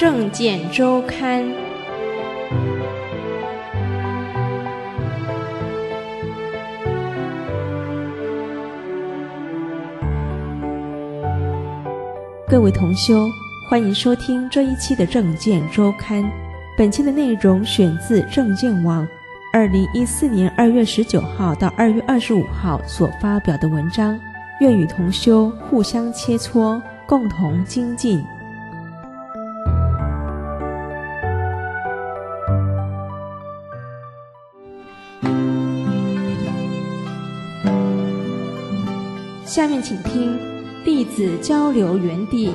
证件周刊》。各位同修，欢迎收听这一期的证件周刊。本期的内容选自证件网2014年2月19号到2月25号所发表的文章，愿与同修互相切磋，共同精进。下面请听弟子交流园地。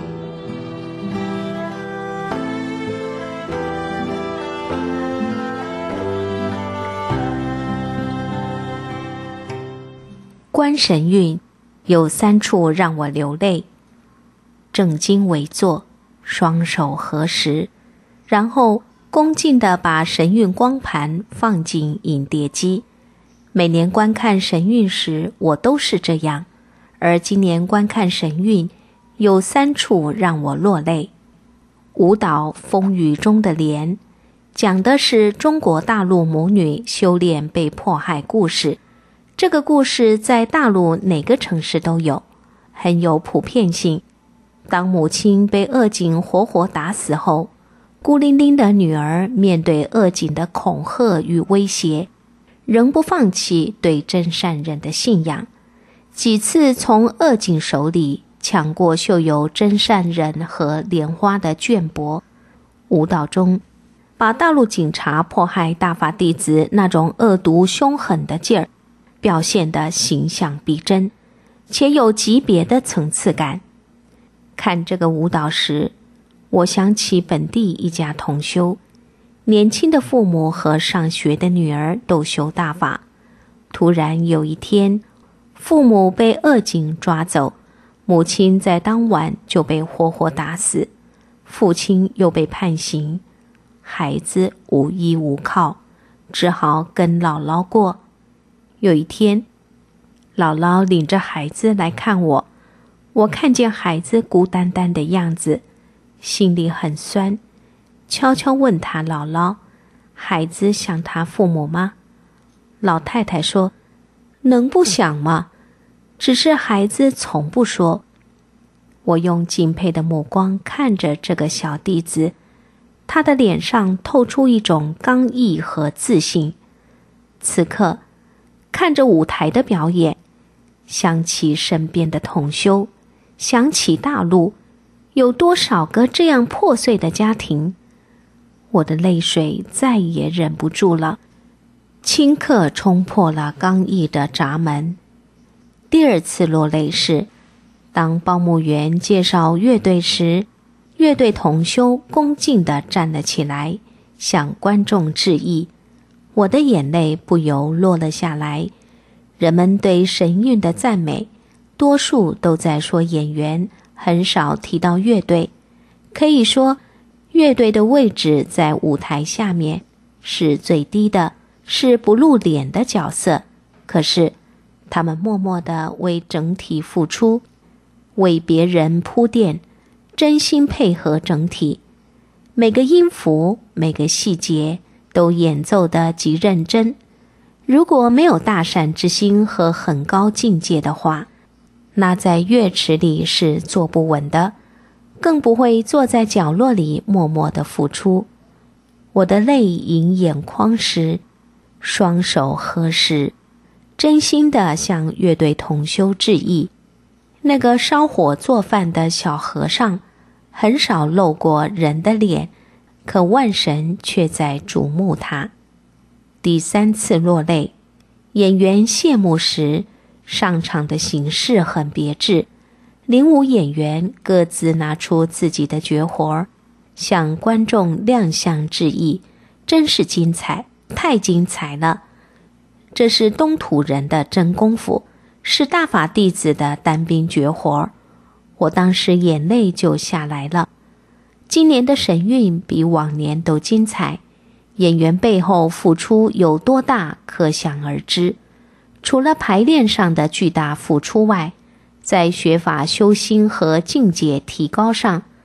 观神韵有3处让我流泪。正襟危坐，双手合十，然后恭敬地把神韵光盘放进影碟机。每年观看神韵时，我都是这样。而今年观看神韵，有3处让我落泪。舞蹈《风雨中的莲》讲的是中国大陆母女修炼被迫害故事。这个故事在大陆哪个城市都有，很有普遍性。当母亲被恶警活活打死后，孤零零的女儿面对恶警的恐吓与威胁，仍不放弃对真善忍的信仰。几次从恶警手里抢过绣有真善忍和莲花的绢帛。舞蹈中把大陆警察迫害大法弟子那种恶毒凶狠的劲儿表现得形象逼真，且有级别的层次感。看这个舞蹈时，我想起本地一家同修，年轻的父母和上学的女儿都修大法。突然有一天，父母被恶警抓走，母亲在当晚就被活活打死，父亲又被判刑，孩子无依无靠，只好跟姥姥过。有一天，姥姥领着孩子来看我，我看见孩子孤单单的样子，心里很酸，悄悄问他姥姥，孩子想他父母吗？老太太说，能不想吗？只是孩子从不说。我用敬佩的目光看着这个小弟子，他的脸上透出一种刚毅和自信。此刻看着舞台的表演，想起身边的同修，想起大陆有多少个这样破碎的家庭，我的泪水再也忍不住了，顷刻冲破了刚毅的闸门。第2次落泪是当报幕员介绍乐队时，乐队同修恭敬地站了起来，向观众致意，我的眼泪不由落了下来。人们对神韵的赞美，多数都在说演员，很少提到乐队。可以说，乐队的位置在舞台下面，是最低的，是不露脸的角色。可是他们默默地为整体付出，为别人铺垫，真心配合整体。每个音符，每个细节都演奏得极认真。如果没有大善之心和很高境界的话，那在乐池里是坐不稳的，更不会坐在角落里默默地付出。我的泪盈眼眶时，双手合十，真心地向乐队同修致意。那个烧火做饭的小和尚很少露过人的脸，可万神却在瞩目他。第3次落泪，演员谢幕时，上场的形式很别致，领舞演员各自拿出自己的绝活，向观众亮相致意，真是精彩，太精彩了。这是东土人的真功夫，是大法弟子的单兵绝活，我当时眼泪就下来了。今年的神韵比往年都精彩，演员背后付出有多大可想而知。除了排练上的巨大付出外，在学法修心和境界提高上，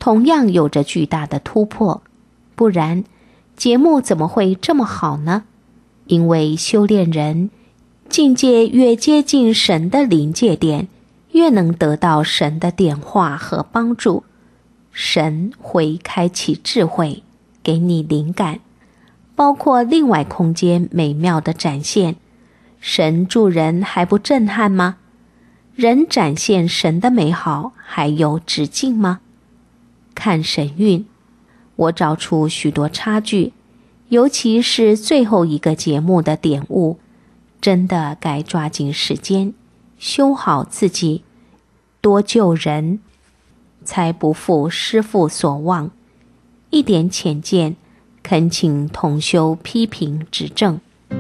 同样有着巨大的突破，不然节目怎么会这么好呢？因为修炼人境界越接近神的临界点，越能得到神的点化和帮助。神会开启智慧，给你灵感，包括另外空间美妙的展现。神助人还不震撼吗？人展现神的美好还有止境吗？看神韵，我找出许多差距，尤其是最后一个节目的点悟，真的该抓紧时间修好自己，多救人，才不负师父所望。一点浅见，恳请同修批评指正。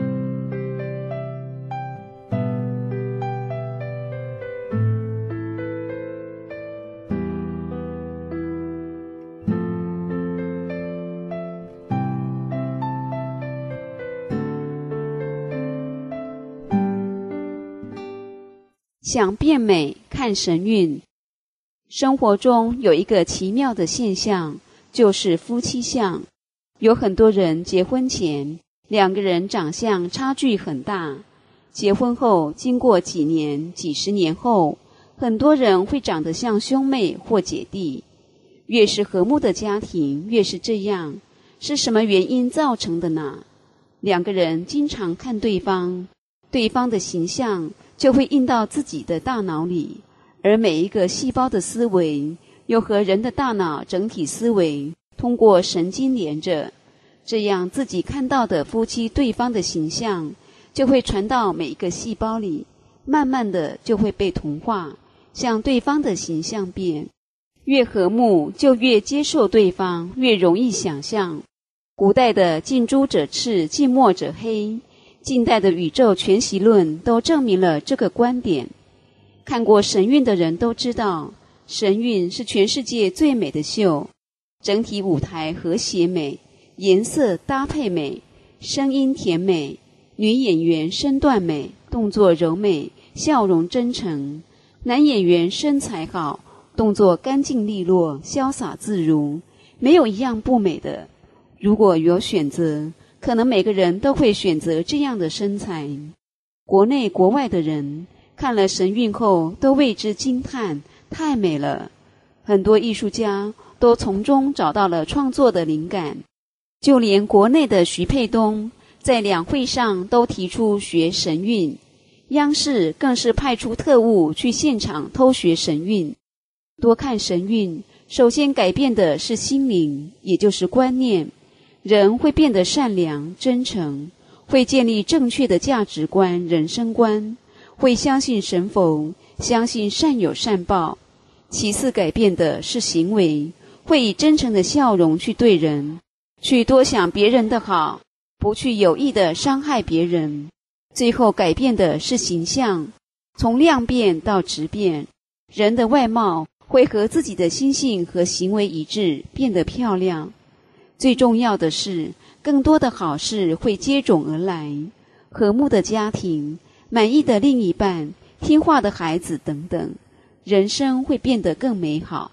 想变美，看神韵。生活中有一个奇妙的现象，就是夫妻相。有很多人结婚前，两个人长相差距很大，结婚后经过几年、几十年后，很多人会长得像兄妹或姐弟。越是和睦的家庭，越是这样。是什么原因造成的呢？两个人经常看对方，对方的形象就会印到自己的大脑里，而每一个细胞的思维又和人的大脑整体思维通过神经连着，这样自己看到的夫妻对方的形象就会传到每一个细胞里，慢慢的就会被同化，向对方的形象变。越和睦就越接受对方，越容易想象。古代的近朱者赤，近墨者黑，近代的宇宙全息论都证明了这个观点。看过神韵的人都知道，神韵是全世界最美的秀，整体舞台和谐美，颜色搭配美，声音甜美，女演员身段美，动作柔美，笑容真诚，男演员身材好，动作干净利落，潇洒自如，没有一样不美的。如果有选择，可能每个人都会选择这样的身材。国内国外的人看了神韵后都为之惊叹，太美了。很多艺术家都从中找到了创作的灵感，就连国内的徐沛东在两会上都提出学神韵，央视更是派出特务去现场偷学神韵。多看神韵，首先改变的是心灵，也就是观念。人会变得善良、真诚，会建立正确的价值观、人生观，会相信神佛，相信善有善报。其次改变的是行为，会以真诚的笑容去对人，去多想别人的好，不去有意的伤害别人。最后改变的是形象，从量变到质变，人的外貌会和自己的心性和行为一致，变得漂亮。最重要的是，更多的好事会接踵而来，和睦的家庭，满意的另一半，听话的孩子等等，人生会变得更美好。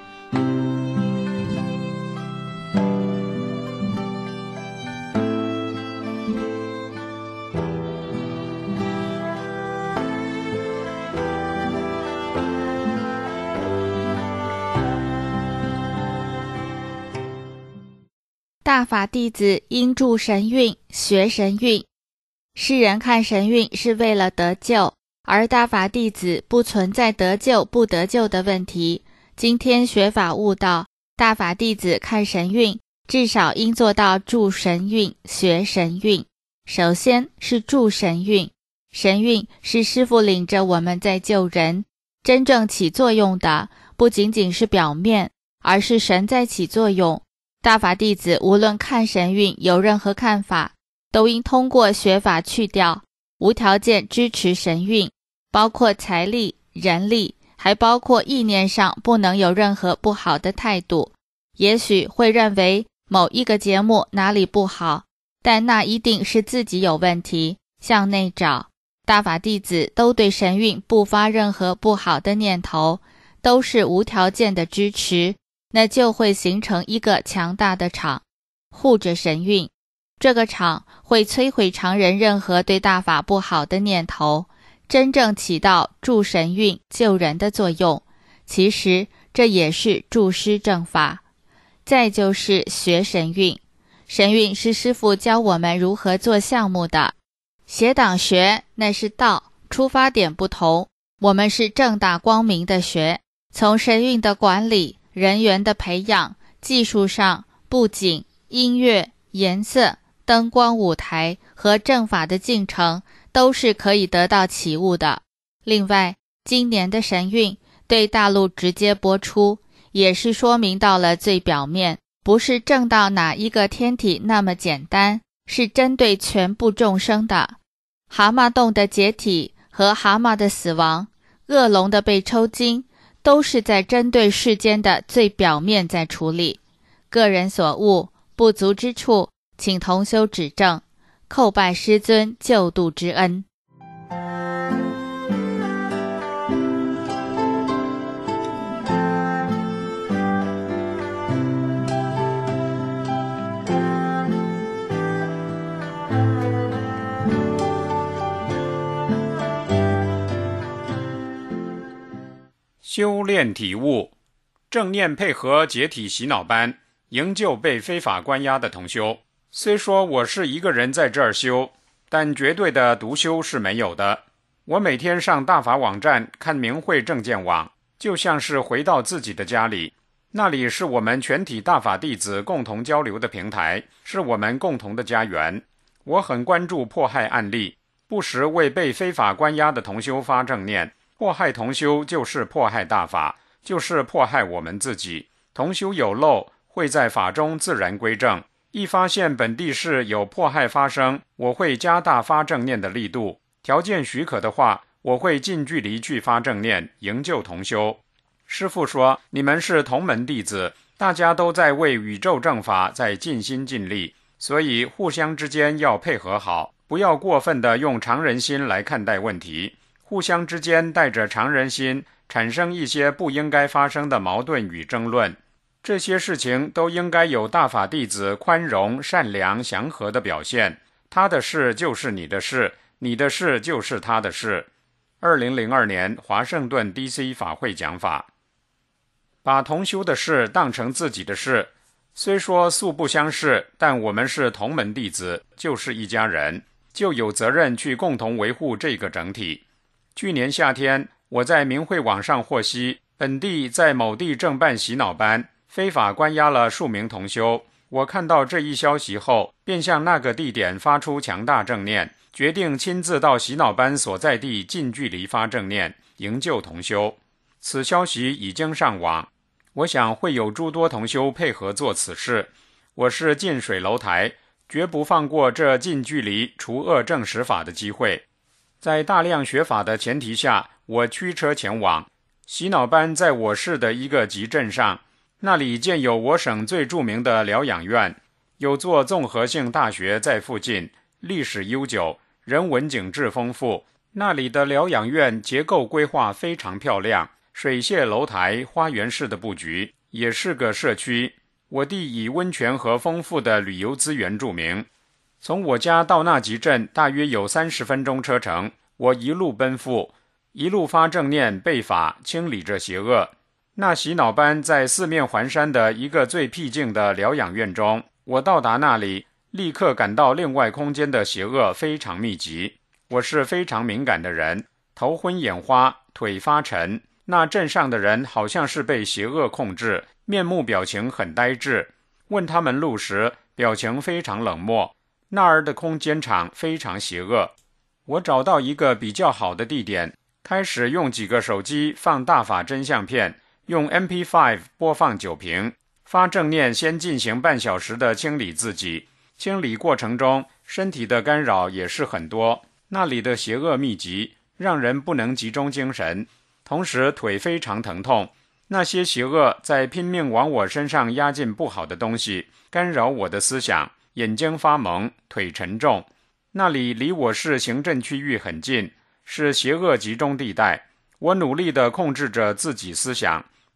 大法弟子应助神韵，学神韵。世人看神韵是为了得救，而大法弟子不存在得救不得救的问题。今天学法悟道，大法弟子看神韵，至少应做到助神韵，学神韵。首先是助神韵，神韵是师父领着我们在救人，真正起作用的不仅仅是表面，而是神在起作用。大法弟子无论看神韵有任何看法，都应通过学法去掉，无条件支持神韵，包括财力、人力，还包括意念上不能有任何不好的态度。也许会认为某一个节目哪里不好，但那一定是自己有问题，向内找。大法弟子都对神韵不发任何不好的念头，都是无条件的支持。 那就会形成一个强大的场，护着神韵。这个场会摧毁常人任何对大法不好的念头，真正起到助神韵救人的作用。其实这也是助师正法。再就是学神韵，神韵是师父教我们如何做项目的。邪党学那是道，出发点不同，我们是正大光明的学，从神韵的管理、人员的培养、技术上、布景、音乐、颜色、灯光、舞台和正法的进程都是可以得到启悟的。另外，今年的神韵对大陆直接播出，也是说明到了最表面，不是正到哪一个天体那么简单，是针对全部众生的。蛤蟆洞的解体和蛤蟆的死亡，恶龙的被抽筋，都是在针对世间的最表面在处理。个人所悟不足之处，请同修指正，叩拜师尊救度之恩。 修炼体悟，正念配合解体洗脑班，营救被非法关押的同修。虽说我是一个人在这儿修，但绝对的独修是没有的。我每天上大法网站看明慧正见网，就像是回到自己的家里，那里是我们全体大法弟子共同交流的平台，是我们共同的家园。我很关注迫害案例，不时为被非法关押的同修发正念。迫害同修就是迫害大法，就是迫害我们自己。同修有漏，会在法中自然归正。一发现本地市有迫害发生，我会加大发正念的力度，条件许可的话，我会近距离去发正念，营救同修。师父说，你们是同门弟子，大家都在为宇宙正法在尽心尽力，所以互相之间要配合好，不要过分的用常人心来看待问题。互相之间带着常人心，产生一些不应该发生的矛盾与争论，这些事情都应该有大法弟子宽容、善良、祥和的表现。他的事就是你的事，你的事就是他的事。2002年华盛顿 DC 法会讲法。把同修的事当成自己的事，虽说素不相识，但我们是同门弟子，就是一家人，就有责任去共同维护这个整体。去年夏天，我在明慧网上获悉，本地在某地正办洗脑班，非法关押了数名同修。我看到这一消息后，便向那个地点发出强大正念，决定亲自到洗脑班所在地近距离发正念，营救同修。此消息已经上网，我想会有诸多同修配合做此事。我是近水楼台，绝不放过这近距离除恶正实法的机会。在大量学法的前提下，我驱车前往。洗脑班在我市的一个集镇上，那里建有我省最著名的疗养院，有座综合性大学在附近，历史悠久，人文景致丰富。那里的疗养院结构规划非常漂亮，水榭楼台、花园式的布局，也是个社区。我地以温泉和丰富的旅游资源著名。从我家到那集镇大约有30分钟车程，我一路奔赴，一路发正念背法，清理着邪恶。那洗脑班在四面环山的一个最僻静的疗养院中，我到达那里，立刻感到另外空间的邪恶非常密集。我是非常敏感的人，头昏眼花，腿发沉。那镇上的人好像是被邪恶控制，面目表情很呆滞。问他们路时，表情非常冷漠。那儿的空间场非常邪恶。我找到一个比较好的地点，开始用几个手机放大法真相片，用 MP5 播放9屏，发正念先进行半小时的清理自己。清理过程中，身体的干扰也是很多，那里的邪恶密集，让人不能集中精神，同时腿非常疼痛。那些邪恶在拼命往我身上压进不好的东西，干扰我的思想，眼睛发蒙，腿沉重。那里离我市行政区域很近，是邪恶集中地带。我努力地控制着自己思想，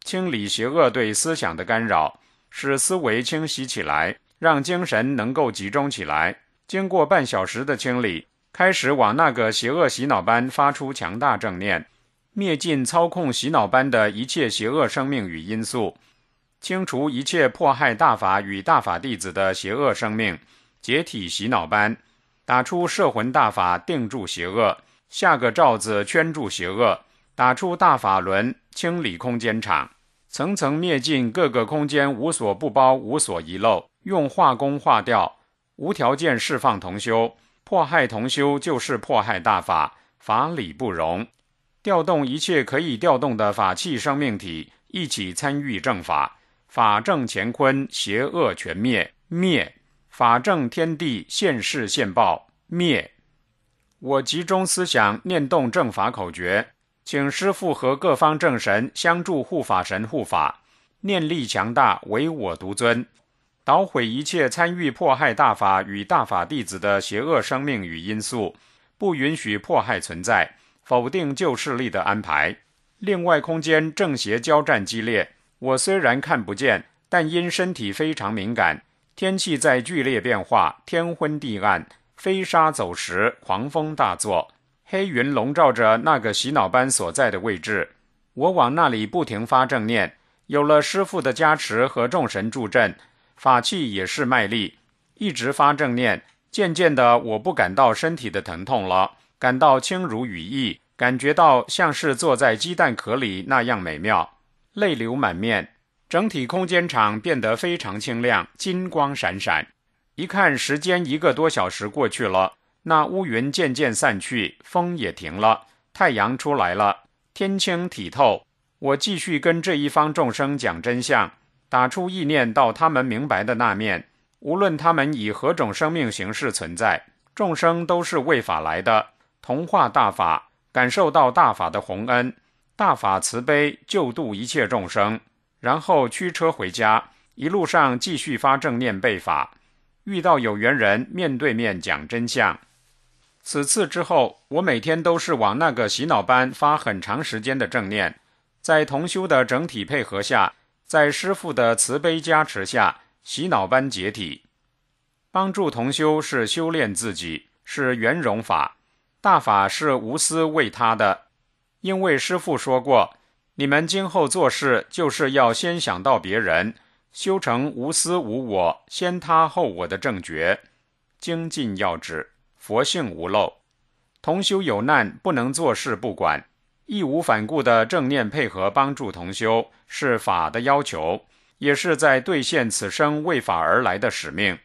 清理邪恶对思想的干扰，使思维清晰起来，让精神能够集中起来。经过半小时的清理，开始往那个邪恶洗脑班发出强大正念，灭尽操控洗脑班的一切邪恶生命与因素，清除一切迫害大法与大法弟子的邪恶生命，解体洗脑班，打出摄魂大法定住邪恶，下个罩子圈住邪恶，打出大法轮清理空间场，层层灭尽各个空间无所不包无所遗漏，用化功化掉，无条件释放同修。迫害同修就是迫害大法，法理不容，调动一切可以调动的法器生命体，一起参与正法，法正乾坤，邪恶全灭，灭；法正天地，现世现报，灭。我集中思想，念动正法口诀，请师父和各方正神相助护法神护法，念力强大，唯我独尊，捣毁一切参与迫害大法与大法弟子的邪恶生命与因素，不允许迫害存在，否定旧势力的安排。另外空间正邪交战激烈，我虽然看不见，但因身体非常敏感，天气在剧烈变化，天昏地暗，飞沙走石，狂风大作，黑云笼罩着那个洗脑班所在的位置。我往那里不停发正念，有了师父的加持和众神助阵，法器也是卖力，一直发正念，渐渐的我不感到身体的疼痛了，感到轻如羽翼，感觉到像是坐在鸡蛋壳里那样美妙，泪流满面，整体空间场变得非常清亮，金光闪闪。一看时间1个多小时过去了，那乌云渐渐散去，风也停了，太阳出来了，天清体透。我继续跟这一方众生讲真相，打出意念到他们明白的那面，无论他们以何种生命形式存在，众生都是为法来的，同化大法，感受到大法的宏恩，大法慈悲，救度一切众生。然后驱车回家，一路上继续发正念背法，遇到有缘人面对面讲真相。此次之后，我每天都是往那个洗脑班发很长时间的正念，在同修的整体配合下，在师父的慈悲加持下，洗脑班解体。帮助同修是修炼自己，是圆融法，大法是无私为他的。因为师父说过，你们今后做事就是要先想到别人，修成无私无我，先他后我的正觉，精进要旨，佛性无漏。同修有难不能坐视不管，义无反顾的正念配合帮助同修，是法的要求，也是在兑现此生为法而来的使命。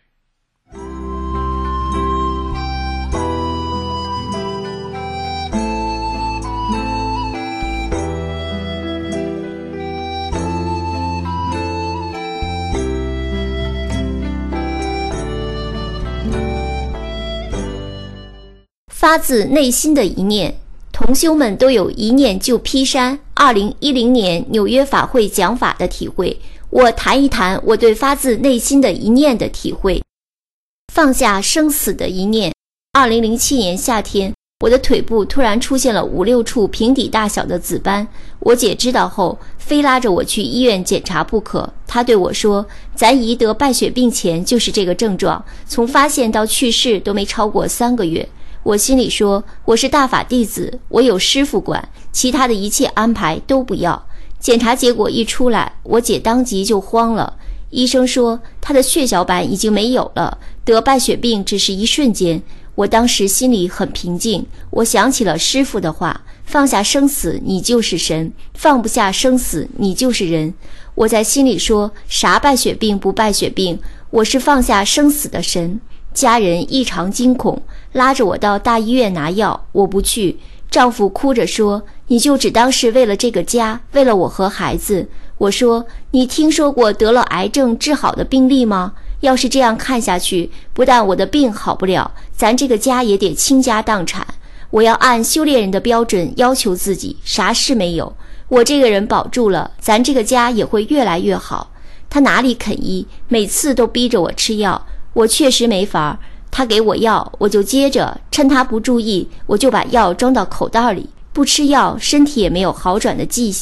发自内心的一念，同修们都有一念就劈山2010年纽约法会讲法的体会。我谈一谈我对发自内心的一念的体会。放下生死的一念。2007年夏天，我的腿部突然出现了5、6处平底大小的紫斑，我姐知道后非拉着我去医院检查不可。她对我说，咱姨得败血病前就是这个症状，从发现到去世都没超过3个月。我心里说，我是大法弟子，我有师父管，其他的一切安排都不要。检查结果一出来，我姐当即就慌了。医生说她的血小板已经没有了，得败血病只是一瞬间。我当时心里很平静，我想起了师父的话，放下生死你就是神，放不下生死你就是人。我在心里说，啥败血病不败血病，我是放下生死的神。家人异常惊恐，拉着我到大医院拿药，我不去。丈夫哭着说，你就只当是为了这个家，为了我和孩子。我说，你听说过得了癌症治好的病例吗？要是这样看下去，不但我的病好不了，咱这个家也得倾家荡产。我要按修炼人的标准要求自己，啥事没有。我这个人保住了，咱这个家也会越来越好。他哪里肯医，每次都逼着我吃药，我确实没法，他给我药我就接着，趁他不注意，我就把药装到口袋里。不吃药，身体也没有好转的迹象。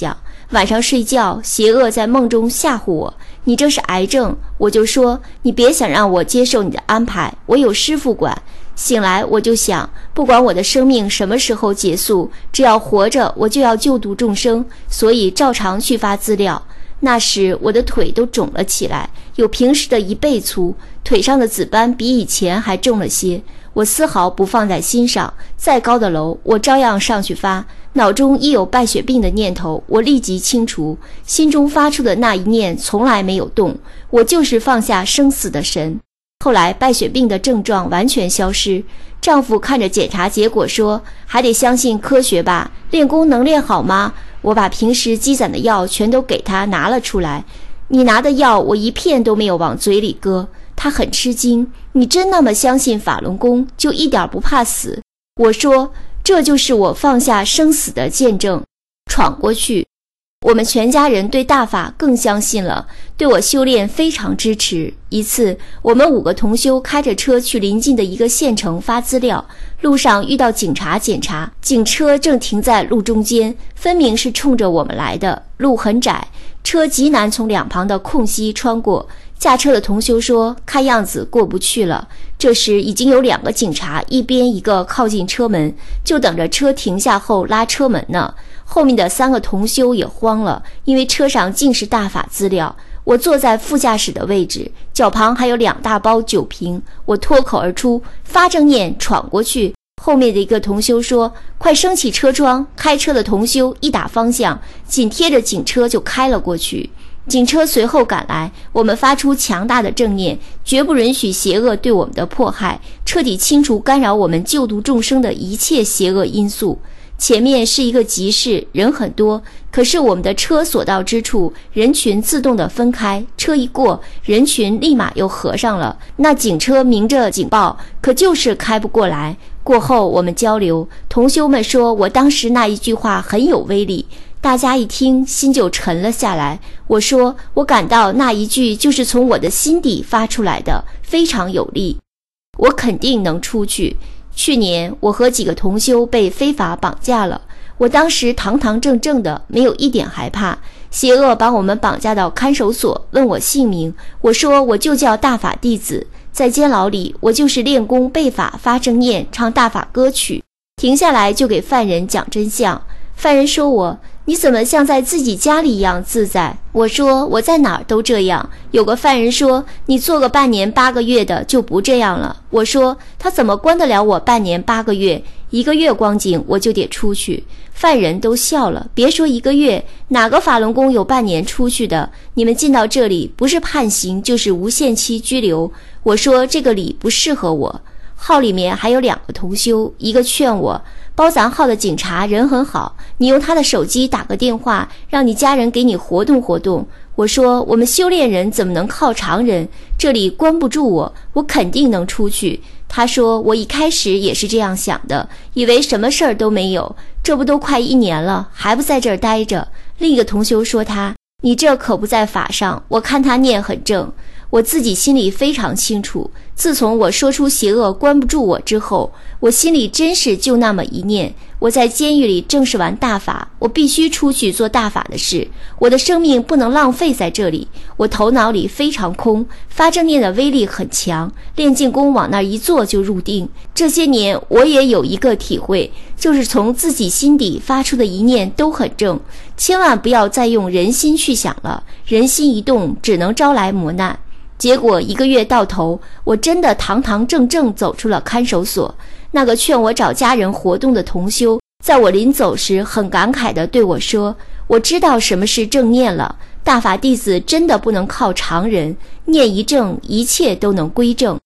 晚上睡觉，邪恶在梦中吓唬我，你这是癌症，我就说你别想让我接受你的安排，我有师父管。醒来我就想，不管我的生命什么时候结束，只要活着我就要救度众生，所以照常去发资料。那时我的腿都肿了起来，有平时的1倍粗，腿上的紫斑比以前还重了些。我丝毫不放在心上，再高的楼我照样上去发，脑中一有败血病的念头，我立即清除，心中发出的那一念从来没有动，我就是放下生死的神。后来败血病的症状完全消失，丈夫看着检查结果说，还得相信科学吧，练功能练好吗？我把平时积攒的药全都给他拿了出来，你拿的药我一片都没有往嘴里搁。他很吃惊，你真那么相信法轮功，就一点不怕死？我说，这就是我放下生死的见证。闯过去，我们全家人对大法更相信了，对我修炼非常支持。一次，我们5个同修开着车去邻近的一个县城发资料，路上遇到警察检查，警车正停在路中间，分明是冲着我们来的。路很窄，车极难从2旁的空隙穿过。驾车的同修说，看样子过不去了。这时已经有2个警察一边一个靠近车门，就等着车停下后拉车门呢。后面的3个同修也慌了，因为车上尽是大法资料。我坐在副驾驶的位置，脚旁还有2大包酒瓶，我脱口而出，发正念闯过去。后面的一个同修说，快升起车窗。开车的同修一打方向，紧贴着警车就开了过去。警车随后赶来，我们发出强大的正念，绝不允许邪恶对我们的迫害，彻底清除干扰我们救度众生的一切邪恶因素。前面是一个集市，人很多，可是我们的车所到之处，人群自动的分开，车一过，人群立马又合上了。那警车鸣着警报，可就是开不过来。过后我们交流，同修们说我当时那一句话很有威力，大家一听心就沉了下来。我说，我感到那一句就是从我的心底发出来的，非常有力，我肯定能出去。去年我和几个同修被非法绑架了，我当时堂堂正正的，没有一点害怕。邪恶把我们绑架到看守所，问我姓名，我说我就叫大法弟子。在监牢里，我就是练功背法发正念，唱大法歌曲，停下来就给犯人讲真相。犯人说我，你怎么像在自己家里一样自在？我说我在哪儿都这样。有个犯人说，你做个半年8个月的就不这样了。我说他怎么关得了我半年8个月？1个月光景我就得出去。犯人都笑了，别说1个月，哪个法轮功有半年出去的？你们进到这里不是判刑就是无限期拘留。我说这个理不适合我。号里面还有2个同修，一个劝我，包咱号的警察人很好，你用他的手机打个电话，让你家人给你活动活动。我说我们修炼人怎么能靠常人？这里关不住我，我肯定能出去。他说我一开始也是这样想的，以为什么事儿都没有，这不都快1年了，还不在这儿待着。另一个同修说他，你这可不在法上，我看他念很正。我自己心里非常清楚，自从我说出邪恶关不住我之后，我心里真是就那么一念，我在监狱里正式完大法，我必须出去做大法的事，我的生命不能浪费在这里。我头脑里非常空，发正念的威力很强，练静功往那一坐就入定。这些年我也有一个体会，就是从自己心底发出的一念都很正，千万不要再用人心去想了，人心一动只能招来磨难。结果1个月到头，我真的堂堂正正走出了看守所。那个劝我找家人活动的同修，在我临走时很感慨地对我说，我知道什么是正念了，大法弟子真的不能靠常人，念一正，一切都能归正。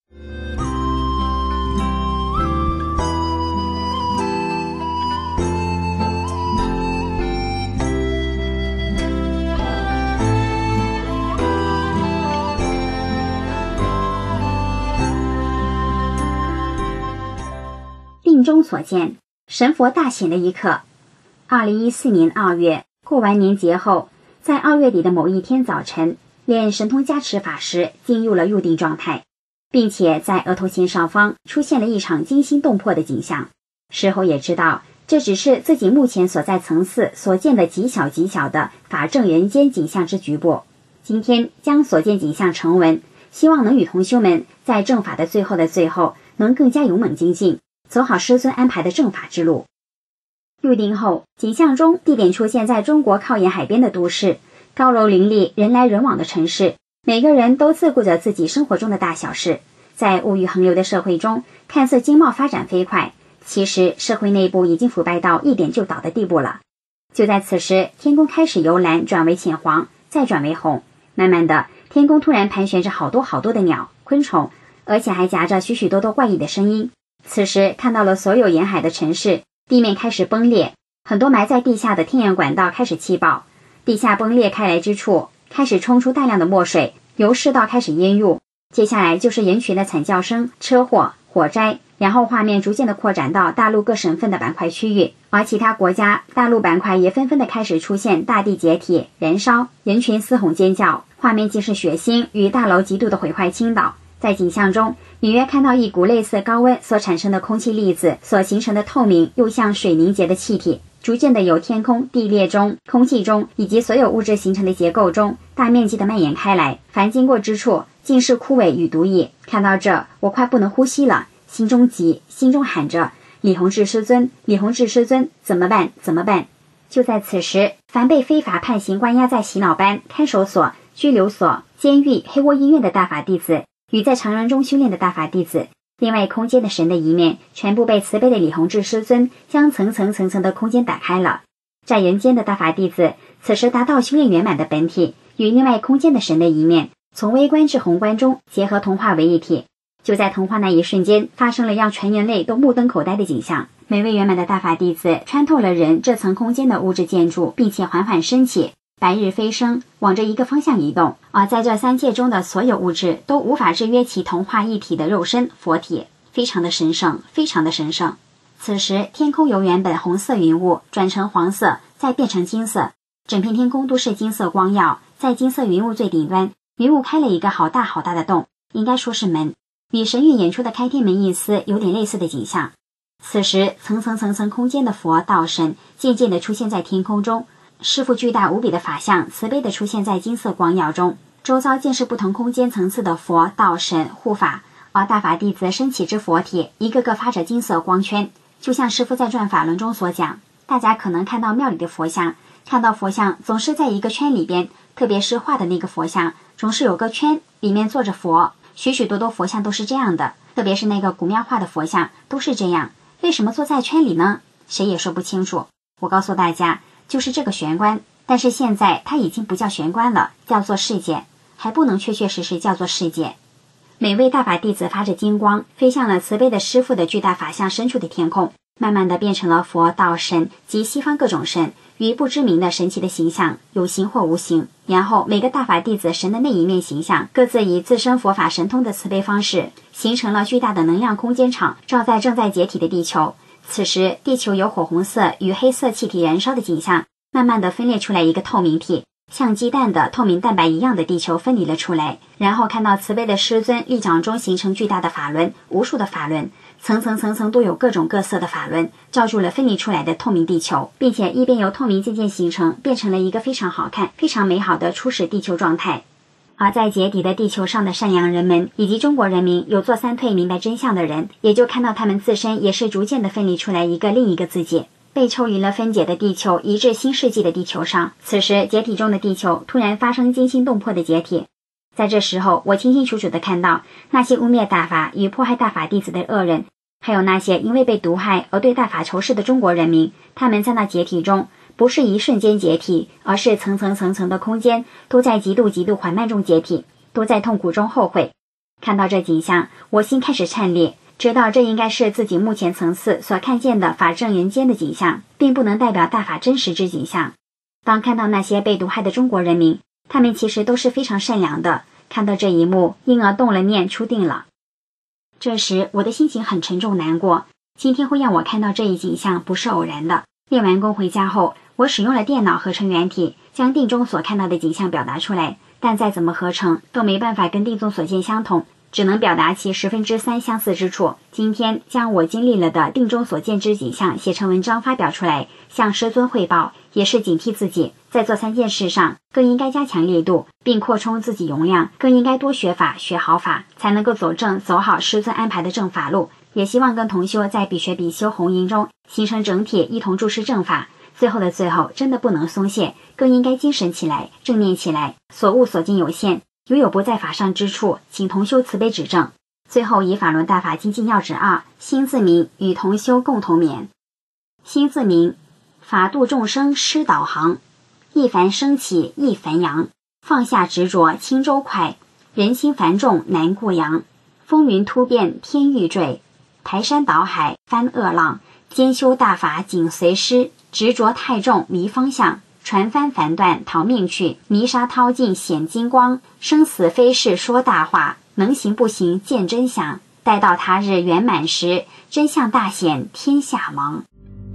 定中所见，神佛大显的一刻。2014年2月，过完年节后，在2月底的某一天早晨，练神通加持法师进入了入定状态，并且在额头前上方出现了一场惊心动魄的景象。事后也知道，这这只是自己目前所在层次所见的极小极小的法正人间景象之局部。今天将所见景象成文，希望能与同修们在正法的最后的最后，能更加勇猛精进，走好师尊安排的正法之路。入定后，景象中地点出现在中国靠沿海边的都市，高楼林立，人来人往的城市，每个人都自顾着自己生活中的大小事。在物欲横流的社会中，看似经贸发展飞快，其实社会内部已经腐败到一点就倒的地步了。就在此时，天空开始由蓝转为浅黄，再转为红，慢慢的，天空突然盘旋着好多好多的鸟、昆虫，而且还夹着许许多多怪异的声音。此时看到了所有沿海的城市，地面开始崩裂，很多埋在地下的天然管道开始气爆，地下崩裂开来之处开始冲出大量的墨水，由市道开始淹入。接下来就是人群的惨叫声、车祸、火灾，然后画面逐渐的扩展到大陆各省份的板块区域，而其他国家大陆板块也纷纷的开始出现大地解体、燃烧，人群嘶吼尖叫，画面既是血腥与大楼极度的毁坏倾倒。在景象中，隐约看到一股类似高温所产生的空气粒子所形成的透明又像水凝结的气体，逐渐的由天空、地裂中、空气中以及所有物质形成的结构中大面积的蔓延开来，凡经过之处尽是枯萎与毒液。看到这，我快不能呼吸了，心中急，心中喊着：李洪志师尊，李洪志师尊，怎么办？怎么办？就在此时，凡被非法判刑关押在洗脑班、看守所、拘留所、监狱、黑窝医院的大法弟子，与在长人中修炼的大法弟子，另外空间的神的一面，全部被慈悲的李洪志师尊将层层层层的空间打开了。在人间的大法弟子，此时达到修炼圆满的本体，与另外空间的神的一面，从微观至宏观中结合同化为一体。就在同化那一瞬间，发生了让全人类都目瞪口呆的景象。每位圆满的大法弟子穿透了人这层空间的物质建筑，并且缓缓升起，白日飞升，往着一个方向移动。而在这三界中的所有物质都无法制约其同化一体的肉身佛体，非常的神圣，非常的神圣。此时天空由原本红色云雾转成黄色，再变成金色，整片天空都是金色光耀。在金色云雾最顶端，云雾开了一个好大好大的洞，应该说是门，与神韵演出的开天门一丝有点类似的景象。此时层层层层空间的佛道神渐渐地出现在天空中，师父巨大无比的法相慈悲地出现在金色光耀中，周遭尽是不同空间层次的佛道神护法，而大法弟子升起之佛体一个个发着金色光圈。就像师父在转法轮中所讲，大家可能看到庙里的佛像，看到佛像总是在一个圈里边，特别是画的那个佛像总是有个圈，里面坐着佛，许许多多佛像都是这样的，特别是那个古庙画的佛像都是这样。为什么坐在圈里呢？谁也说不清楚。我告诉大家，就是这个玄关，但是现在它已经不叫玄关了，叫做世界，还不能确确实实叫做世界。每位大法弟子发着金光，飞向了慈悲的师父的巨大法相深处的天空，慢慢的变成了佛道神及西方各种神与不知名的神奇的形象，有形或无形。然后每个大法弟子神的那一面形象，各自以自身佛法神通的慈悲方式，形成了巨大的能量空间场，照在正在解体的地球。此时地球由火红色与黑色气体燃烧的景象，慢慢的分裂出来一个透明体，像鸡蛋的透明蛋白一样的地球分离了出来。然后看到慈悲的师尊立掌中形成巨大的法轮，无数的法轮，层层层层都有各种各色的法轮，罩住了分离出来的透明地球，并且一边由透明渐渐形成，变成了一个非常好看、非常美好的初始地球状态。而在解底的地球上的善良人们，以及中国人民有做三退明白真相的人，也就看到他们自身也是逐渐的分离出来一个另一个自己，被抽离了分解的地球移至新世纪的地球上。此时解体中的地球突然发生惊心动魄的解体。在这时候，我清清楚楚地看到那些污蔑大法与迫害大法弟子的恶人，还有那些因为被毒害而对大法仇视的中国人民，他们在那解体中不是一瞬间解体，而是层层层层的空间都在极度极度缓慢中解体，都在痛苦中后悔。看到这景象，我心开始颤裂，知道这应该是自己目前层次所看见的法正人间的景象，并不能代表大法真实之景象。当看到那些被毒害的中国人民，他们其实都是非常善良的，看到这一幕，因而动了念，出定了。这时我的心情很沉重难过，今天会让我看到这一景象不是偶然的。练完功回家后，我使用了电脑合成原体，将定中所看到的景象表达出来，但再怎么合成都没办法跟定中所见相同。 只能表达其3%相似之处。今天将我经历了的定中所见之景象写成文章发表出来，向师尊汇报，也是警惕自己在做3件事上更应该加强力度，并扩充自己容量，更应该多学法，学好法，才能够走好师尊安排的正法路。也希望跟同修在比学比修红营中形成整体，一同注视正法。最后的最后，真的不能松懈，更应该精神起来，正念起来。所悟所经有限，如有不在法上之处，请同修慈悲指正。最后以法轮大法精进要旨2，心自明与同修共同勉。心自明，法度众生施导航，一凡升起一凡扬，放下执着轻舟快，人心繁重难过扬。风云突变天欲坠，排山倒海翻恶浪，兼修大法紧随师，执着太重迷方向，船帆烦断逃命去，泥沙掏尽显金光，生死非是说大话，能行不行见真相，待到他日圆满时，真相大显天下茫。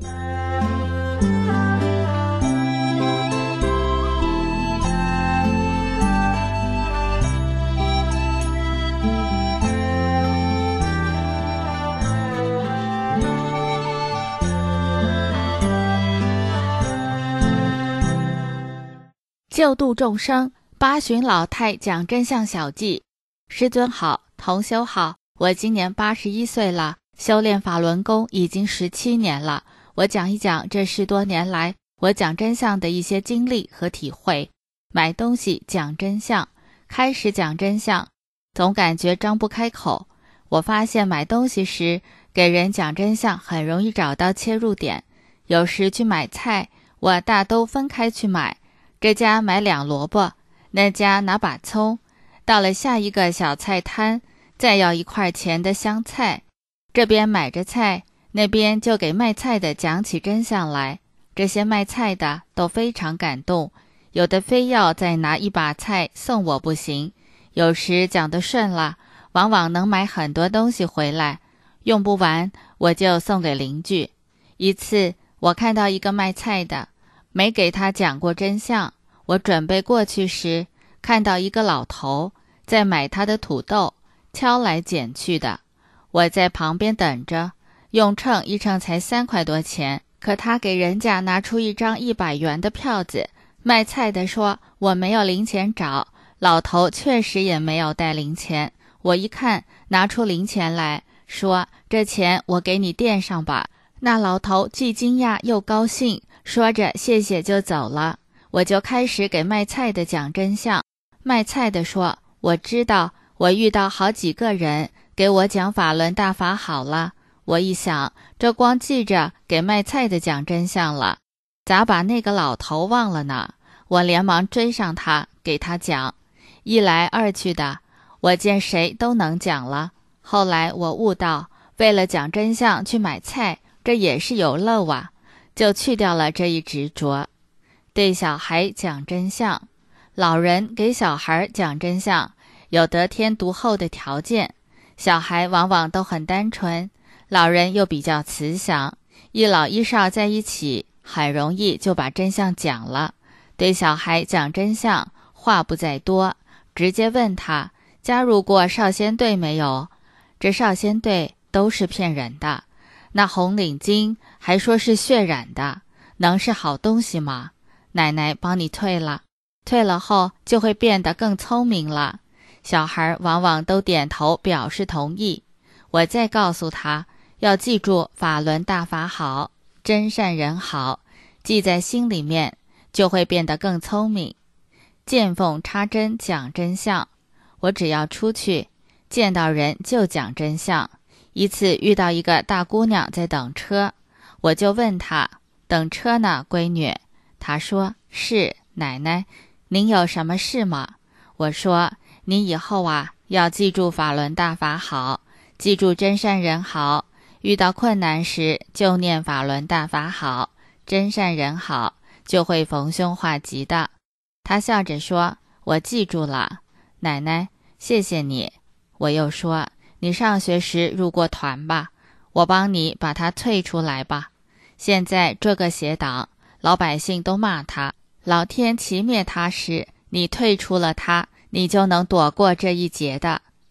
救度众生，8旬老太讲真相小记。师尊好，同修好，我今年81岁了，修炼法轮功已经17年了。我讲一讲这10多年来我讲真相的一些经历和体会。买东西讲真相，开始讲真相，总感觉张不开口。我发现买东西时给人讲真相很容易找到切入点。有时去买菜，我大都分开去买，这家买2萝卜，那家拿把葱，到了下一个小菜摊，再要1块钱的香菜，这边买着菜，那边就给卖菜的讲起真相来。这些卖菜的都非常感动，有的非要再拿1把菜送我不行。有时讲得顺了，往往能买很多东西回来，用不完我就送给邻居。一次我看到一个卖菜的，没给他讲过真相，我准备过去时，看到一个老头在买他的土豆，挑来捡去的。我在旁边等着，用秤一称才3块多钱，可他给人家拿出一张100元的票子。卖菜的说我没有零钱找，老头确实也没有带零钱。我一看，拿出零钱来，说这钱我给你垫上吧。那老头既惊讶又高兴，说着谢谢就走了。我就开始给卖菜的讲真相。卖菜的说，我知道，我遇到好几个人给我讲法轮大法好了。我一想，这光记着给卖菜的讲真相了，咋把那个老头忘了呢？我连忙追上他，给他讲。一来二去的，我见谁都能讲了。后来我悟到，为了讲真相去买菜，这也是有漏啊，就去掉了这一执着。对小孩讲真相，老人给小孩讲真相，有得天独厚的条件。小孩往往都很单纯，老人又比较慈祥，一老一少在一起，很容易就把真相讲了。对小孩讲真相，话不在多，直接问他加入过少先队没有？这少先队都是骗人的，那红领巾还说是血染的，能是好东西吗？奶奶帮你退了，退了后就会变得更聪明了。小孩往往都点头表示同意。我再告诉他，要记住法轮大法好，真善人好，记在心里面，就会变得更聪明。见缝插针讲真相，我只要出去，见到人就讲真相。一次遇到一个大姑娘在等车，我就问她，等车呢，闺女？她说，是，奶奶，您有什么事吗？我说，你以后啊，要记住法轮大法好，记住真善人好，遇到困难时就念法轮大法好，真善人好，就会逢凶化吉的。她笑着说，我记住了，奶奶，谢谢你。我又说，你上学时入过团吧，我帮你把它退出来吧。现在这个邪党，老百姓都骂他，老天齐灭他时，你退出了他，你就能躲过这一劫的。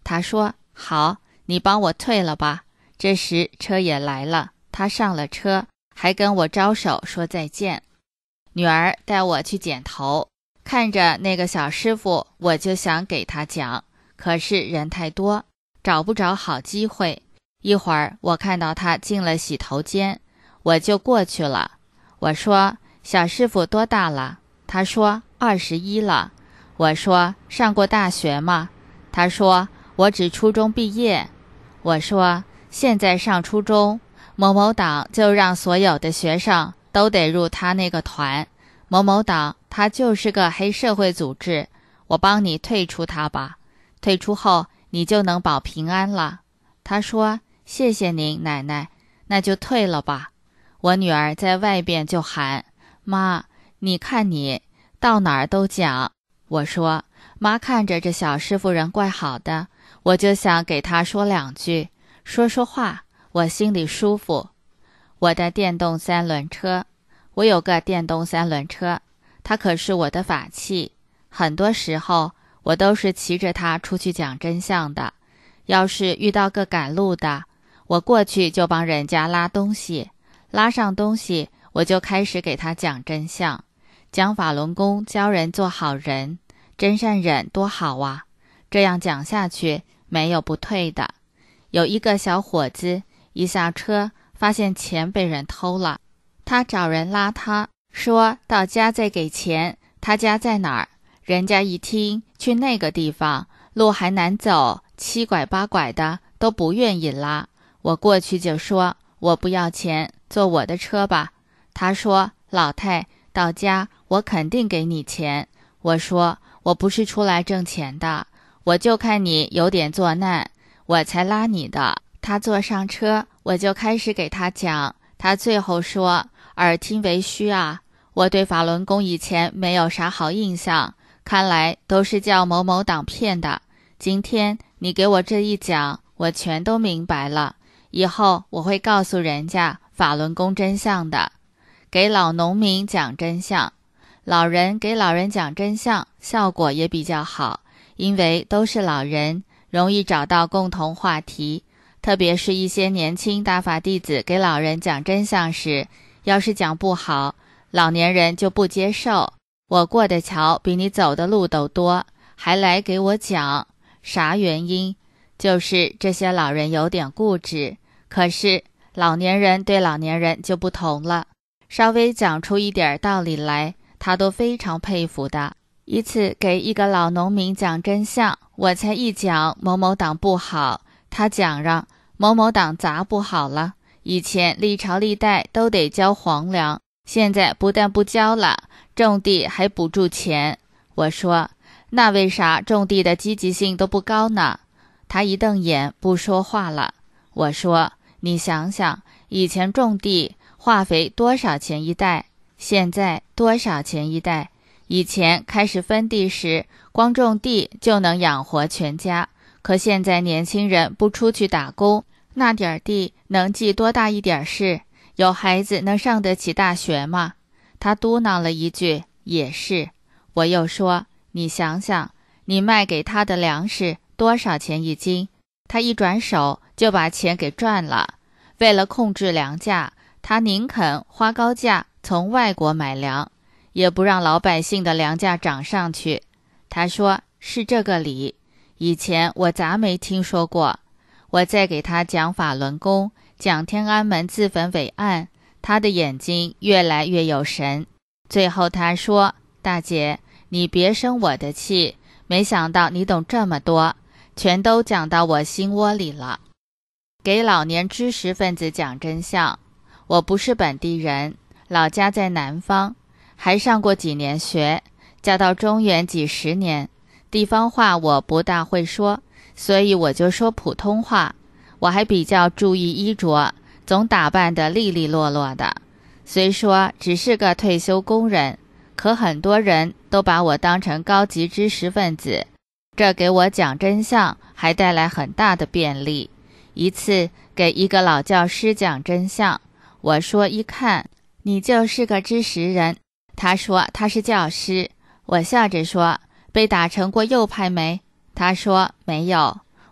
他说好，你帮我退了吧。这时车也来了，他上了车，还跟我招手说再见。女儿带我去剪头，看着那个小师傅，我就想给他讲，可是人太多，找不着好机会。一会儿我看到他进了洗头间，我就过去了。我说小师傅多大了？他说21了。我说上过大学吗？他说我只初中毕业。我说现在上初中，某某党就让所有的学生都得入他那个团，某某党他就是个黑社会组织，我帮你退出他吧，退出后你就能保平安了。他说谢谢您奶奶，那就退了吧。我女儿在外边就喊，妈，你看你到哪儿都讲。我说妈看着这小师傅人怪好的，我就想给他说两句，说话，我心里舒服。我的电动3轮车，我有个电动3轮车，它可是我的法器，很多时候我都是骑着它出去讲真相的。要是遇到个赶路的，我过去就帮人家拉东西，拉上东西我就开始给他讲真相，讲法轮功教人做好人，真善忍多好啊，这样讲下去没有不退的。有一个小伙子一下车发现钱被人偷了，他找人拉他，说到家再给钱，他家在哪儿？人家一听去那个地方，路还难走，7拐8拐的都不愿意拉。我过去就说我不要钱，坐我的车吧。他说老太，到家我肯定给你钱。我说我不是出来挣钱的，我就看你有点作难，我才拉你的。他坐上车，我就开始给他讲。他最后说耳听为虚啊，我对法轮功以前没有啥好印象，看来都是叫某某党骗的。今天你给我这一讲，我全都明白了，以后我会告诉人家法轮功真相的。给老农民讲真相，老人给老人讲真相，效果也比较好，因为都是老人，容易找到共同话题。特别是一些年轻大法弟子给老人讲真相时，要是讲不好，老年人就不接受。我过的桥比你走的路都多，还来给我讲，啥原因？就是这些老人有点固执，可是老年人对老年人就不同了，稍微讲出一点道理来，他都非常佩服的。一次给一个老农民讲真相，我才一讲某某党不好，他讲让某某党咋不好了？以前历朝历代都得交皇粮，现在不但不交了，种地还补助钱。我说那为啥种地的积极性都不高呢？他一瞪眼不说话了。我说你想想，以前种地化肥多少钱一袋，现在多少钱一袋？以前开始分地时，光种地就能养活全家，可现在年轻人不出去打工，那点地能记多大一点事？有孩子能上得起大学吗？他嘟囔了一句也是。我又说你想想，你卖给他的粮食多少钱一斤？他一转手就把钱给赚了。为了控制粮价，他宁肯花高价从外国买粮，也不让老百姓的粮价涨上去。他说是这个理，以前我咋没听说过？我再给他讲法轮功，讲天安门自焚伟案，他的眼睛越来越有神。最后他说大姐，你别生我的气，没想到你懂这么多，全都讲到我心窝里了。给老年知识分子讲真相，我不是本地人，老家在南方，还上过几年学，嫁到中原几10年，地方话我不大会说，所以我就说普通话。我还比较注意衣着，总打扮得利利落落的。虽说只是个退休工人，可很多人都把我当成高级知识分子，这给我讲真相还带来很大的便利。一次给一个老教师讲真相，我说一看你就是个知识人。他说他是教师。我笑着说被打成过右派没？他说没有。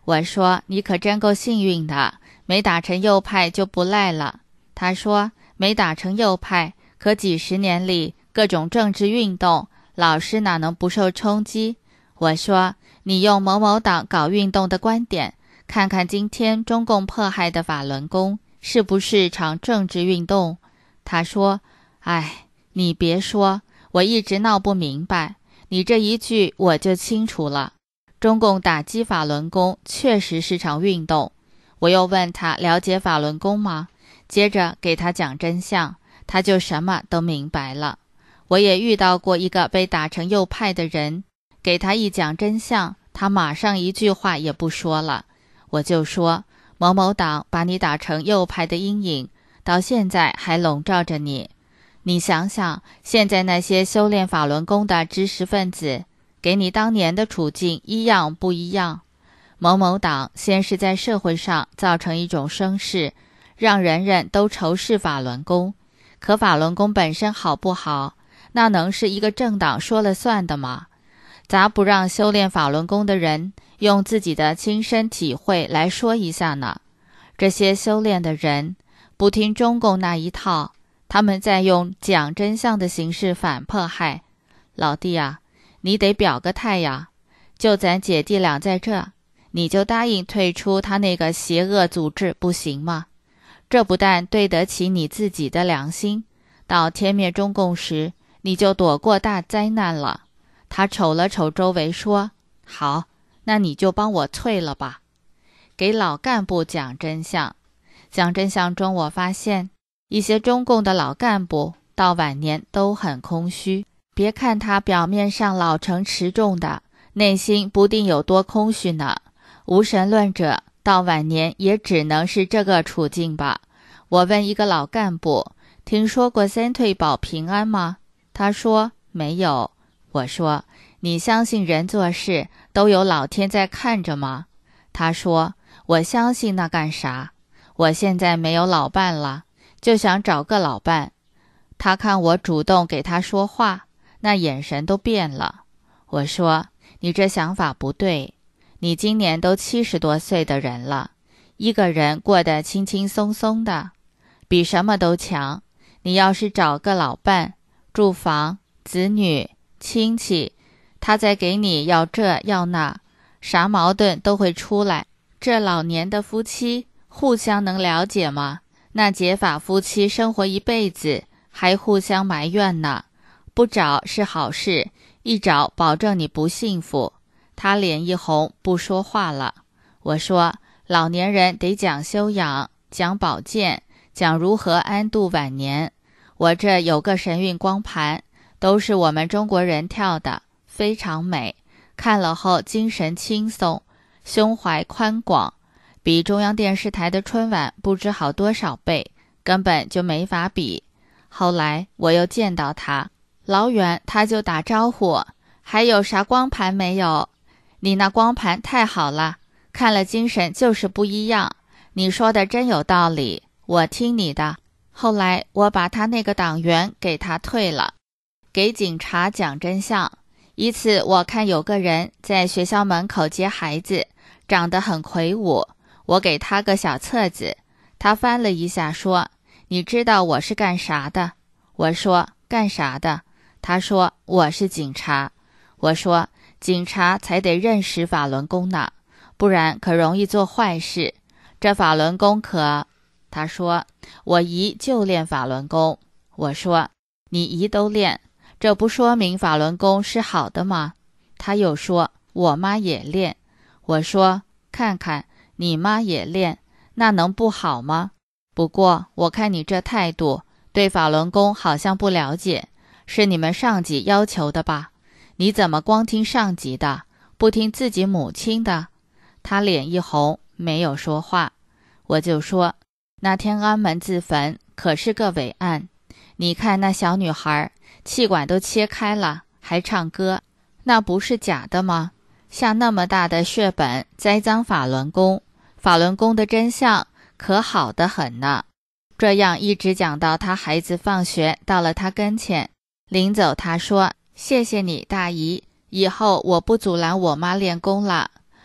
我说你可真够幸运的，没打成右派就不赖了。他说没打成右派，可几十年里各种政治运动，老师哪能不受冲击？我说你用某某党搞运动的观点，看看今天中共迫害的法轮功是不是场政治运动？他说哎，你别说，我一直闹不明白，你这一句我就清楚了。中共打击法轮功确实是场运动。我又问他了解法轮功吗？接着给他讲真相，他就什么都明白了。我也遇到过一个被打成右派的人，给他一讲真相，他马上一句话也不说了。我就说某某党把你打成右派的阴影到现在还笼罩着你。你想想，现在那些修炼法轮功的知识分子，给你当年的处境一样不一样？某某党先是在社会上造成一种声势，让人人都仇视法轮功。可法轮功本身好不好，那能是一个政党说了算的吗？咋不让修炼法轮功的人用自己的亲身体会来说一下呢？这些修炼的人不听中共那一套，他们在用讲真相的形式反迫害。老弟啊，你得表个态呀！就咱姐弟俩在这，你就答应退出他那个邪恶组织不行吗？这不但对得起你自己的良心，到天灭中共时，你就躲过大灾难了。他瞅了瞅周围说，好，那你就帮我退了吧。给老干部讲真相。讲真相中我发现，一些中共的老干部到晚年都很空虚。别看他表面上老成持重的，内心不定有多空虚呢。无神论者到晚年也只能是这个处境吧。我问一个老干部，听说过三退保平安吗？他说没有。我说你相信人做事都有老天在看着吗？他说我相信，那干啥？我现在没有老伴了，就想找个老伴。他看我主动给他说话，那眼神都变了。我说你这想法不对，你今年都70多岁的人了，一个人过得轻轻松松的，比什么都强。你要是找个老伴，住房、子女、亲戚，他再给你要这要那，啥矛盾都会出来。这老年的夫妻互相能了解吗？那结发夫妻生活一辈子还互相埋怨呢。不找是好事，一找保证你不幸福。他脸一红不说话了。我说老年人得讲修养，讲保健，讲如何安度晚年。我这有个神韵光盘，都是我们中国人跳的，非常美，看了后精神轻松，胸怀宽广，比中央电视台的春晚不知好多少倍，根本就没法比。后来我又见到他，老远他就打招呼，还有啥光盘没有？你那光盘太好了，看了精神就是不一样。你说的真有道理，我听你的。后来我把他那个党员给他退了。给警察讲真相。一次我看有个人在学校门口接孩子，长得很魁梧，我给他个小册子，他翻了一下说，你知道我是干啥的？我说干啥的？他说我是警察。我说警察才得认识法轮功呢，不然可容易做坏事。这法轮功可……他说我姨就练法轮功。我说你姨都练，这不说明法轮功是好的吗？他又说我妈也练。我说看看你妈也练，那能不好吗？不过我看你这态度，对法轮功好像不了解，是你们上级要求的吧？你怎么光听上级的，不听自己母亲的？他脸一红，没有说话。我就说那天安门自焚可是个伟案，你看那小女孩气管都切开了还唱歌，那不是假的吗？下那么大的血本栽赃法轮功，法轮功的真相可好得很呢。这样一直讲到他孩子放学到了他跟前，临走他说谢谢你大姨，以后我不阻拦我妈练功了。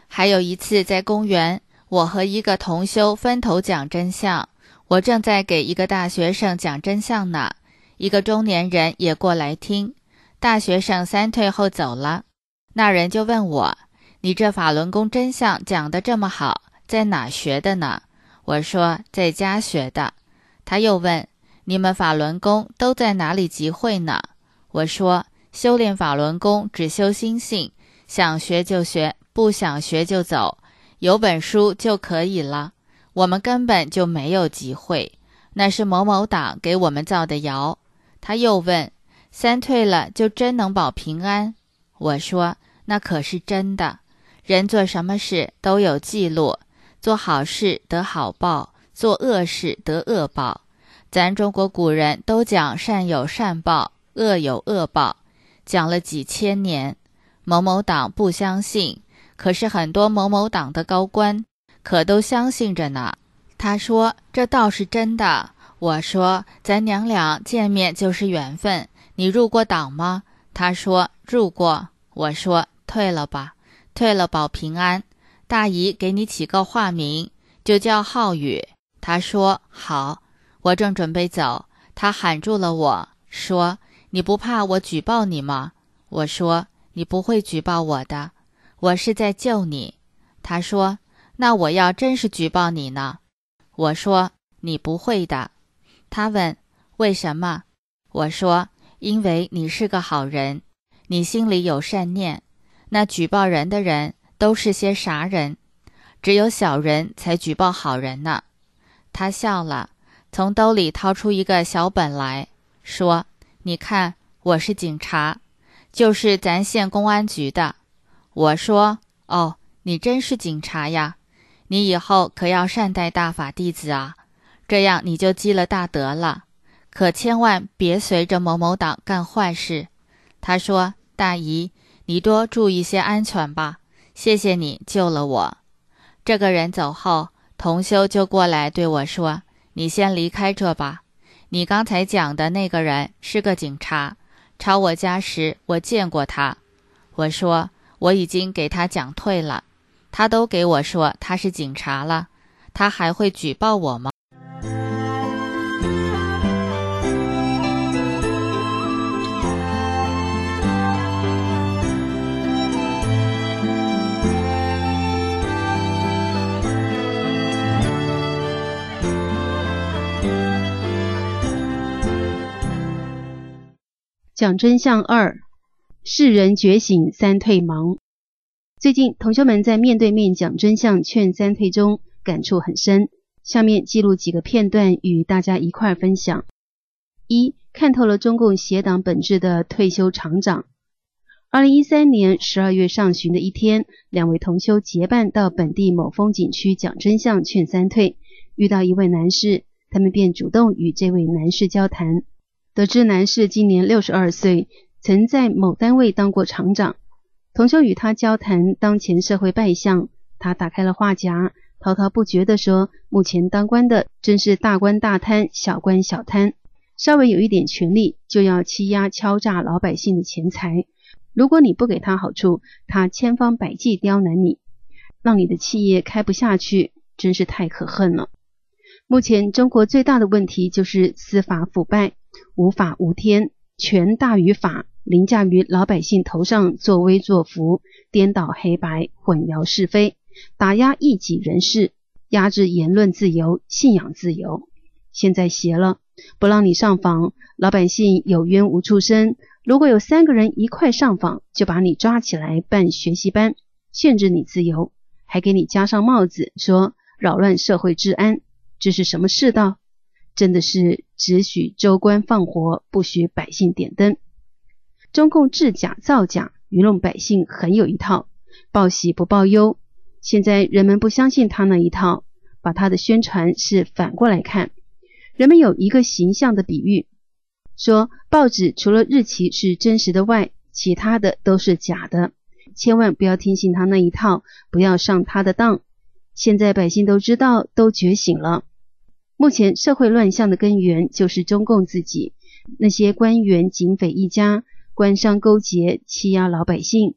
还有一次在公园，我和一个同修分头讲真相，我正在给一个大学生讲真相呢，一个中年人也过来听。大学生三退后走了，那人就问我，你这法轮功真相讲得这么好，在哪学的呢？我说在家学的。他又问，你们法轮功都在哪里集会呢？我说修炼法轮功只修心性，想学就学，不想学就走，有本书就可以了，我们根本就没有集会，那是某某党给我们造的谣。他又问，三退了就真能保平安？我说那可是真的，人做什么事都有记录，做好事得好报，做恶事得恶报。咱中国古人都讲善有善报，恶有恶报，讲了几千年。某某党不相信，可是很多某某党的高官可都相信着呢。他说这倒是真的。我说咱娘俩见面就是缘分，你入过党吗？他说入过。我说退了吧，退了保平安，大姨给你起个化名，就叫浩宇。他说好。我正准备走，他喊住了我，说你不怕我举报你吗？我说你不会举报我的，我是在救你。他说那我要真是举报你呢？我说你不会的。他问为什么？我说因为你是个好人，你心里有善念，那举报人的人都是些傻人，只有小人才举报好人呢。他笑了，从兜里掏出一个小本来，说你看，我是警察，就是咱县公安局的。我说哦，你真是警察呀，你以后可要善待大法弟子啊，这样你就积了大德了，可千万别随着某某党干坏事。他说大姨，你多注意些安全吧，谢谢你救了我。这个人走后，同修就过来对我说，你先离开这吧，你刚才讲的那个人是个警察，抄我家时我见过他。我说我已经给他讲退了，他都给我说他是警察了，他还会举报我吗？ 讲真相2，世人觉醒三退忙。最近同学们在面对面讲真相劝三退中感触很深，下面记录几个片段与大家一块分享。1. 看透了中共邪党本质的退休厂长。2013年12月上旬的一天，两位同修结伴到本地某风景区讲真相劝三退，遇到一位男士，他们便主动与这位男士交谈。得知男士今年62岁，曾在某单位当过厂长。同修与他交谈当前社会败相，他打开了话匣，滔滔不绝地说，目前当官的真是大官大贪，小官小贪，稍微有一点权力就要欺压敲诈老百姓的钱财，如果你不给他好处，他千方百计刁难你，让你的企业开不下去，真是太可恨了。目前中国最大的问题就是司法腐败，无法无天，权大于法，凌驾于老百姓头上作威作福，颠倒黑白，混淆是非，打压异己人士，压制言论自由、信仰自由。现在邪了，不让你上访，老百姓有冤无处申，如果有3个人一块上访，就把你抓起来办学习班，限制你自由，还给你加上帽子，说扰乱社会治安。这是什么世道？真的是只许州官放火，不许百姓点灯。中共制假造假，愚弄百姓很有一套，报喜不报忧。现在人们不相信他那一套，把他的宣传是反过来看。人们有一个形象的比喻，说报纸除了日期是真实的外，其他的都是假的，千万不要听信他那一套，不要上他的当。现在百姓都知道，都觉醒了。目前社会乱象的根源就是中共自己，那些官员警匪一家，官商勾结，欺压老百姓，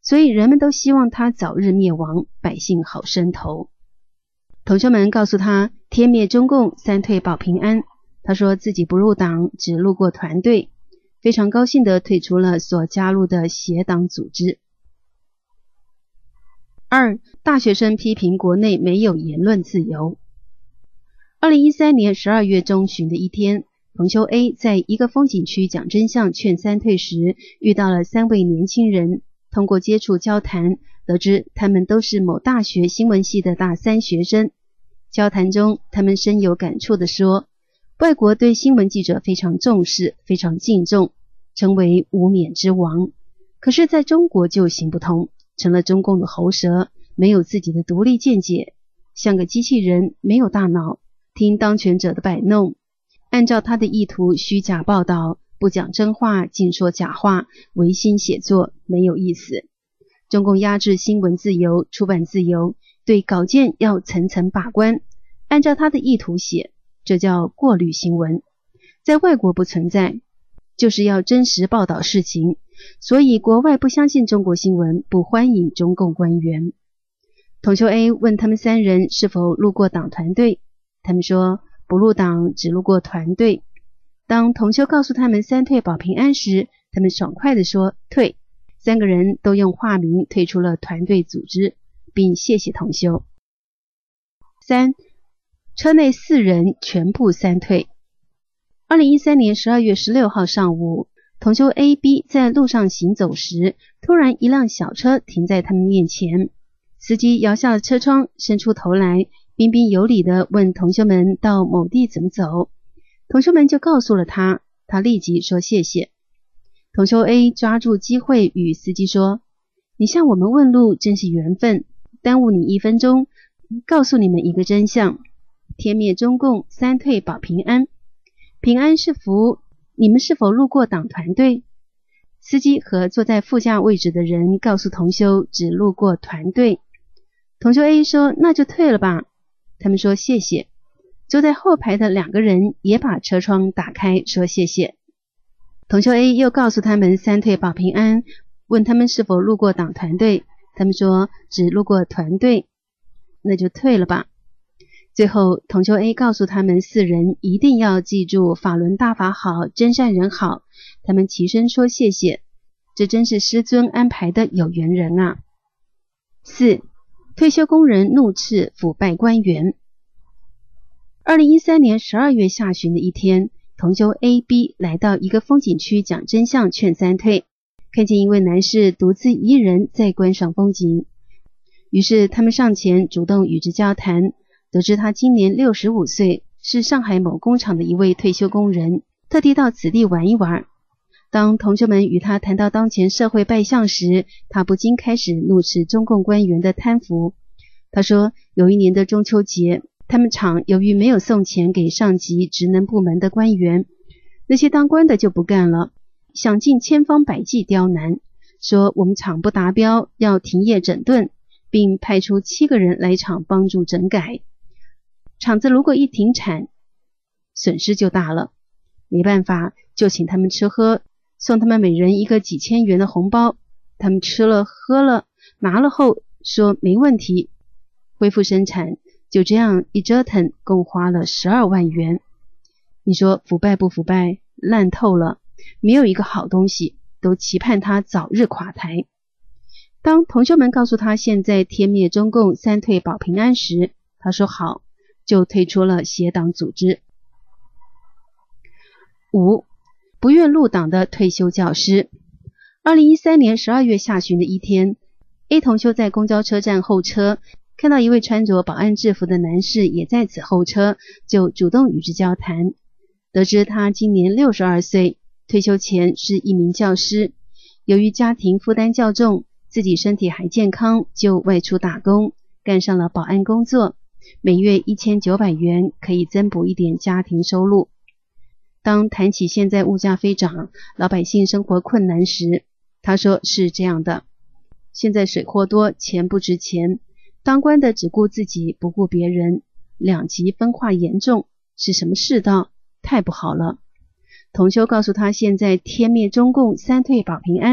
所以人们都希望他早日灭亡，百姓好伸头。同修们告诉他，天灭中共，三退保平安。他说自己不入党，只路过团队，非常高兴地退出了所加入的邪党组织。2. 大学生批评国内没有言论自由。2013年12月中旬的一天，同修 A 在一个风景区讲真相劝三退时，遇到了3位年轻人，通过接触交谈，得知他们都是某大学新闻系的大3学生。交谈中，他们深有感触地说，外国对新闻记者非常重视，非常敬重，称为无冕之王。可是在中国就行不通，成了中共的喉舌，没有自己的独立见解，像个机器人，没有大脑，听当权者的摆弄，按照他的意图虚假报道，不讲真话，尽说假话，违心写作，没有意思。中共压制新闻自由、出版自由，对稿件要层层把关，按照他的意图写，这叫过滤新闻。在外国不存在，就是要真实报道事情，所以国外不相信中国新闻，不欢迎中共官员。同修 A 问他们3人是否路过党团队，他们说不入党，只路过团队。当同修告诉他们三退保平安时，他们爽快地说退。3个人都用化名退出了团队组织，并谢谢同修。3. 车内4人全部三退。2013年12月16号上午，同修 A、B 在路上行走时，突然一辆小车停在他们面前，司机摇下了车窗，伸出头来，彬彬有礼地问同修们到某地怎么走。同修们就告诉了他，他立即说谢谢。同修 A 抓住机会与司机说，你向我们问路真是缘分，耽误你1分钟，告诉你们一个真相，天灭中共，三退保平安。平安是福，你们是否路过党团队？司机和坐在副驾位置的人告诉同修只路过团队。同修 A 说那就退了吧，他们说谢谢。坐在后排的2个人也把车窗打开说谢谢。同修 A 又告诉他们三退保平安，问他们是否路过党团队，他们说只路过团队，那就退了吧。最后同修 A 告诉他们4人一定要记住法轮大法好，真善人好，他们齐声说谢谢，这真是师尊安排的有缘人啊。4. 退休工人怒斥腐败官员。2013年12月下旬的一天，同修 A、B 来到一个风景区讲真相劝三退，看见一位男士独自一人在观赏风景，于是他们上前主动与之交谈，得知他今年65岁，是上海某工厂的一位退休工人，特地到此地玩一玩。当同学们与他谈到当前社会败相时，他不禁开始怒斥中共官员的贪腐。他说有一年的中秋节，他们厂由于没有送钱给上级职能部门的官员，那些当官的就不干了，想尽千方百计刁难，说我们厂不达标，要停业整顿，并派出7个人来厂帮助整改。厂子如果一停产，损失就大了，没办法，就请他们吃喝，送他们每人一个几千元的红包，他们吃了喝了，拿了后说没问题，恢复生产，就这样一折腾，共花了12万元。你说腐败不腐败？烂透了，没有一个好东西，都期盼他早日垮台。当同学们告诉他现在天灭中共，三退保平安时，他说好，就退出了邪党组织。5. 不愿入党的退休教师。2013年12月下旬的一天， A 同修在公交车站候车，看到一位穿着保安制服的男士也在此候车，就主动与之交谈，得知他今年62岁，退休前是一名教师，由于家庭负担较重，自己身体还健康，就外出打工，干上了保安工作，每月1900元，可以增补一点家庭收入。当谈起现在物价飞涨，老百姓生活困难时，他说是这样的，现在水货多，钱不值钱，当官的只顾自己不顾别人，2极分化严重，是什么世道？太不好了。同修告诉他现在天灭中共，三退保平安，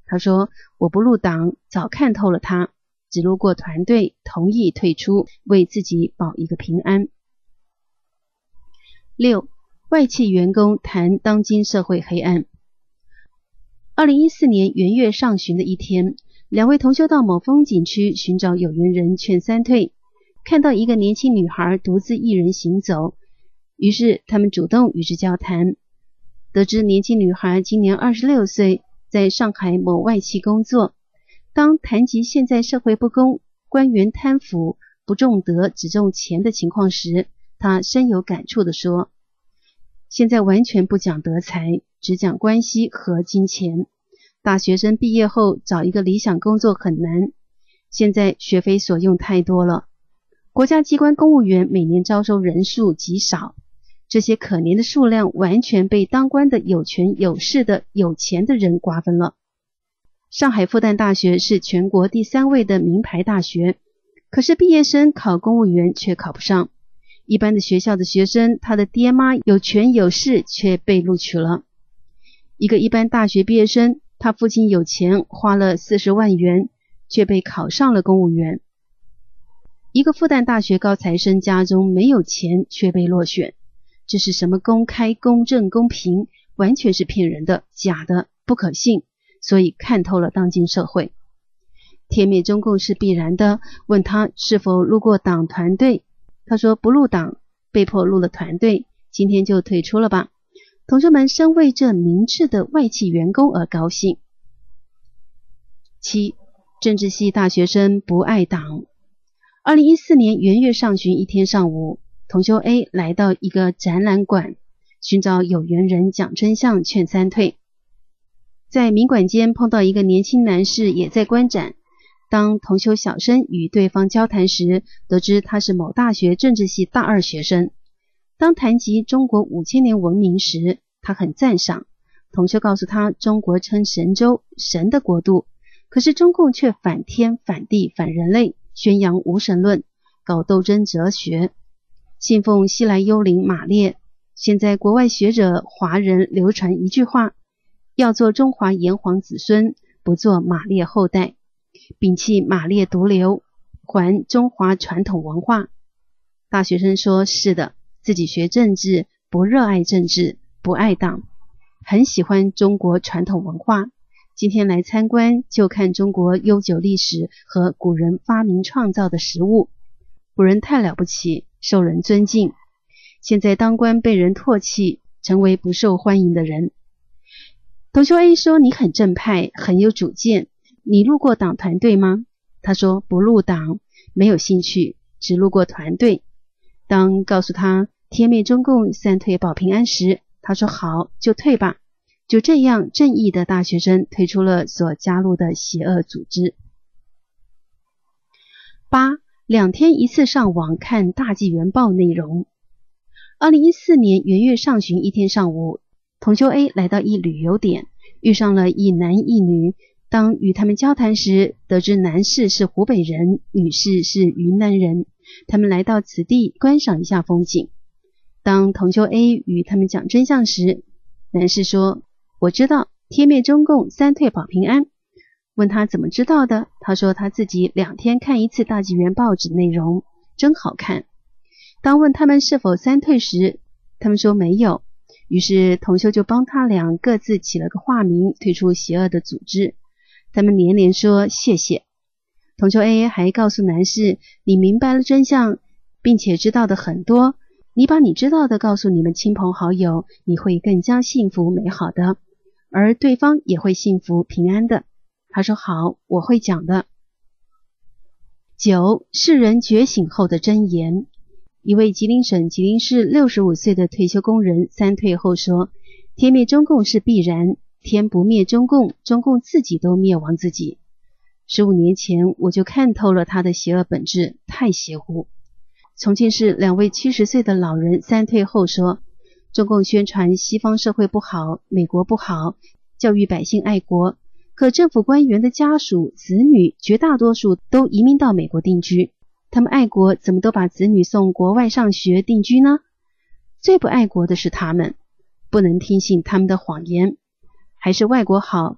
他说，我不入党，早看透了他，只路过团队，同意退出，为自己保一个平安。6. 外企员工谈当今社会黑暗。2014年元月上旬的一天，两位同修到某风景区寻找有缘人劝三退，看到一个年轻女孩独自一人行走，于是他们主动与之交谈，得知年轻女孩今年26岁，在上海某外企工作。当谈及现在社会不公、官员贪腐、不重德只重钱的情况时，她深有感触地说，现在完全不讲德才，只讲关系和金钱。大学生毕业后找一个理想工作很难，现在学费所用太多了。国家机关公务员每年招收人数极少，这些可怜的数量完全被当官的有权有势的有钱的人瓜分了。上海复旦大学是全国第3位的名牌大学，可是毕业生考公务员却考不上。一般的学校的学生，他的爹妈有权有势却被录取了。一个一般大学毕业生，他父亲有钱，花了40万元，却被考上了公务员。一个复旦大学高材生家中没有钱，却被落选。这是什么公开、公正、公平？完全是骗人的，假的，不可信。所以看透了当今社会。天灭中共是必然的，问他是否入过党团队，他说不入党，被迫入了团队，今天就退出了吧。同学们深为这明智的外企员工而高兴。7. 政治系大学生不爱党。2014年元月上旬一天上午，同修 A 来到一个展览馆，寻找有缘人讲真相劝三退。在民馆间碰到一个年轻男士也在观展，当同修小生与对方交谈时，得知他是某大学政治系大2学生。当谈及中国5000年文明时，他很赞赏。同修告诉他，中国称神州，神的国度，可是中共却反天反地反人类，宣扬无神论，搞斗争哲学，信奉西来幽灵马列。现在国外学者华人流传一句话，要做中华炎黄子孙，不做马列后代，摒弃马列毒瘤，还中华传统文化。大学生说，是的，自己学政治，不热爱政治，不爱党，很喜欢中国传统文化。今天来参观，就看中国悠久历史和古人发明创造的食物。古人太了不起，受人尊敬。现在当官被人唾弃，成为不受欢迎的人。同修 A 说，你很正派，很有主见，你入过党团队吗？他说不入党，没有兴趣，只入过团队。当告诉他天灭中共，三退保平安时，他说好，就退吧。就这样，正义的大学生退出了所加入的邪恶组织。8. 2天一次上网看大纪元报内容。2014年元月上旬一天上午，同修 A 来到一旅游点，遇上了一男一女。当与他们交谈时，得知男士是湖北人，女士是云南人。他们来到此地观赏一下风景。当同修 A 与他们讲真相时，男士说，我知道天灭中共，三退保平安。问他怎么知道的，他说他自己2天看一次大纪元报纸内容，真好看。当问他们是否三退时，他们说没有。于是同修就帮他俩各自起了个化名，退出邪恶的组织。他们连连说谢谢。同修 A 还告诉男士，你明白了真相，并且知道的很多，你把你知道的告诉你们亲朋好友，你会更加幸福美好的，而对方也会幸福平安的。他说好，我会讲的。9. 世人觉醒后的箴言。一位吉林省吉林市65岁的退休工人三退后说，天灭中共是必然，天不灭中共，中共自己都灭亡自己。15年前我就看透了他的邪恶本质，太邪乎。重庆市2位70岁的老人三退后说，中共宣传西方社会不好，美国不好，教育百姓爱国，可政府官员的家属、子女绝大多数都移民到美国定居，他们爱国怎么都把子女送国外上学定居呢？最不爱国的是他们，不能听信他们的谎言。还是外国好，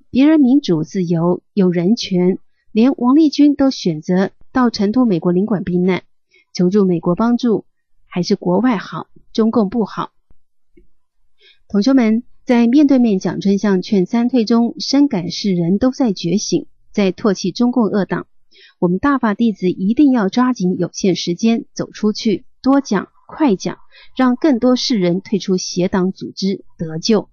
别人民主自由有人权，连王立军都选择到成都美国领馆避难，求助美国帮助，还是国外好，中共不好。同学们，在面对面讲真相劝三退中，深感世人都在觉醒，在唾弃中共恶党。我们大法弟子一定要抓紧有限时间走出去，多讲快讲，让更多世人退出邪党组织得救。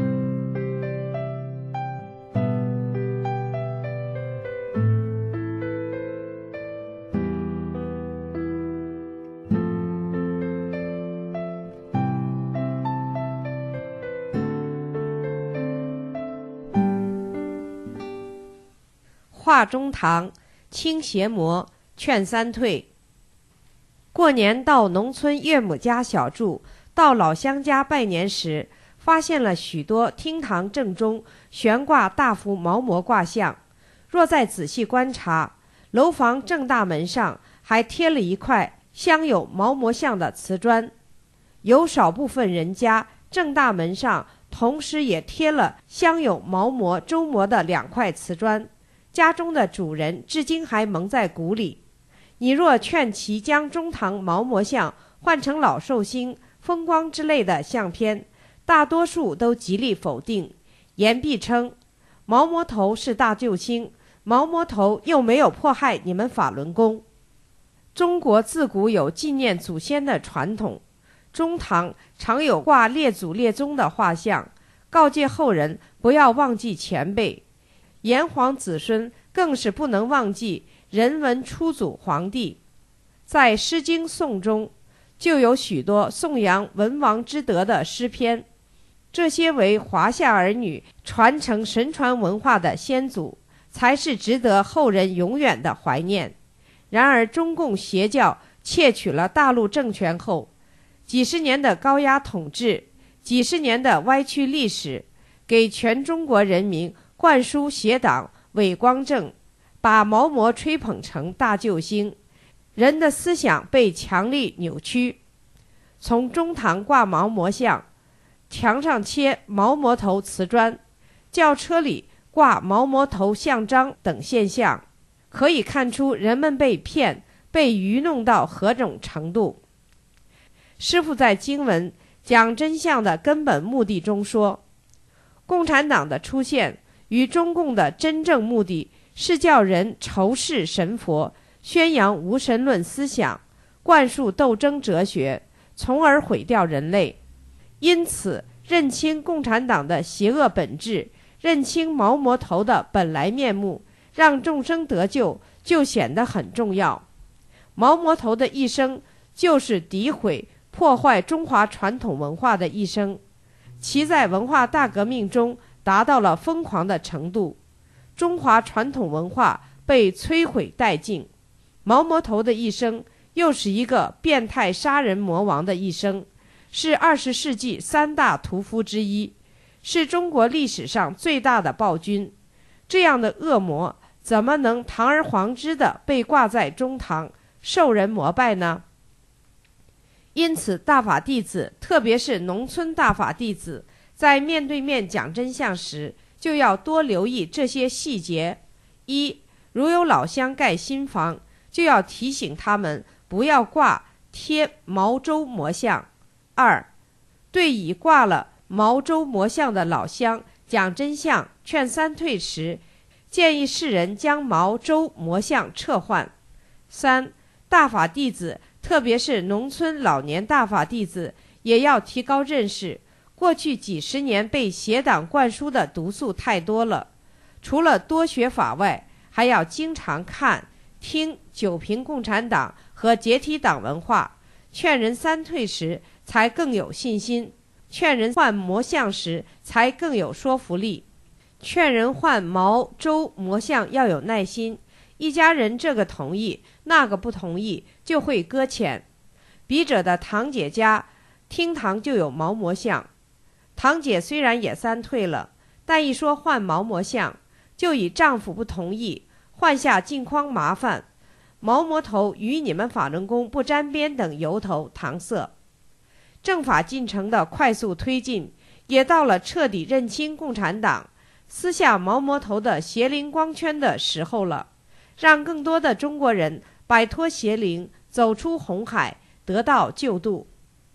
华中堂清邪魔劝三退。过年到农村岳母家小住，到老乡家拜年时，发现了许多厅堂正中悬挂大幅毛膜卦象。若再仔细观察，楼房正大门上还贴了一块镶有毛膜像的瓷砖。有少部分人家正大门上同时也贴了镶有毛膜周膜的2块瓷砖，家中的主人至今还蒙在鼓里。你若劝其将中堂毛膜像换成老寿星、风光之类的相片，大多数都极力否定，言必称毛膜头是大救星，毛膜头又没有迫害你们法轮功。中国自古有纪念祖先的传统，中堂常有挂列祖列宗的画像，告诫后人不要忘记前辈。炎黄子孙更是不能忘记人文初祖皇帝。在《诗经·颂》中就有许多颂扬文王之德的诗篇，这些为华夏儿女传承神传文化的先祖，才是值得后人永远的怀念。然而中共邪教窃取了大陆政权后，几十年的高压统治，几十年的歪曲历史，给全中国人民灌输邪党伪光正，把毛膜吹捧成大救星，人的思想被强力扭曲。从中堂挂毛膜像，墙上切毛膜头瓷砖，轿车里挂毛膜头像章等现象，可以看出人们被骗、被愚弄到何种程度。师父在经文讲真相的根本目的中说，共产党的出现与中共的真正目的是叫人仇视神佛，宣扬无神论思想，灌输斗争哲学，从而毁掉人类。因此认清共产党的邪恶本质，认清毛膜头的本来面目，让众生得救，就显得很重要。毛膜头的一生就是诋毁破坏中华传统文化的一生，其在文化大革命中达到了疯狂的程度，中华传统文化被摧毁殆尽。毛膜头的一生又是一个变态杀人魔王的一生，是20世纪3大屠夫之一，是中国历史上最大的暴君。这样的恶魔怎么能堂而皇之地被挂在中堂受人膜拜呢？因此大法弟子，特别是农村大法弟子，在面对面讲真相时，就要多留意这些细节。一，如有老乡盖新房，就要提醒他们不要挂贴毛周膜像。二，对已挂了毛周膜像的老乡讲真相劝三退时，建议世人将毛周膜像撤换。三，大法弟子，特别是农村老年大法弟子，也要提高认识，过去几十年被邪党灌输的毒素太多了，除了多学法外，还要经常看、听九评共产党和解体党文化，劝人三退时才更有信心，劝人换膜像时才更有说服力。劝人换毛周膜像要有耐心，一家人这个同意那个不同意就会搁浅。笔者的堂姐家厅堂就有毛膜像，堂姐虽然也三退了，但一说换毛膜像，就以丈夫不同意，换下镜框麻烦，毛膜头与你们法轮功不沾边等由头搪塞。正法进程的快速推进，也到了彻底认清共产党、 撕下毛魔头的邪灵光圈的时候了，让更多的中国人摆脱邪灵，走出红海，得到救度。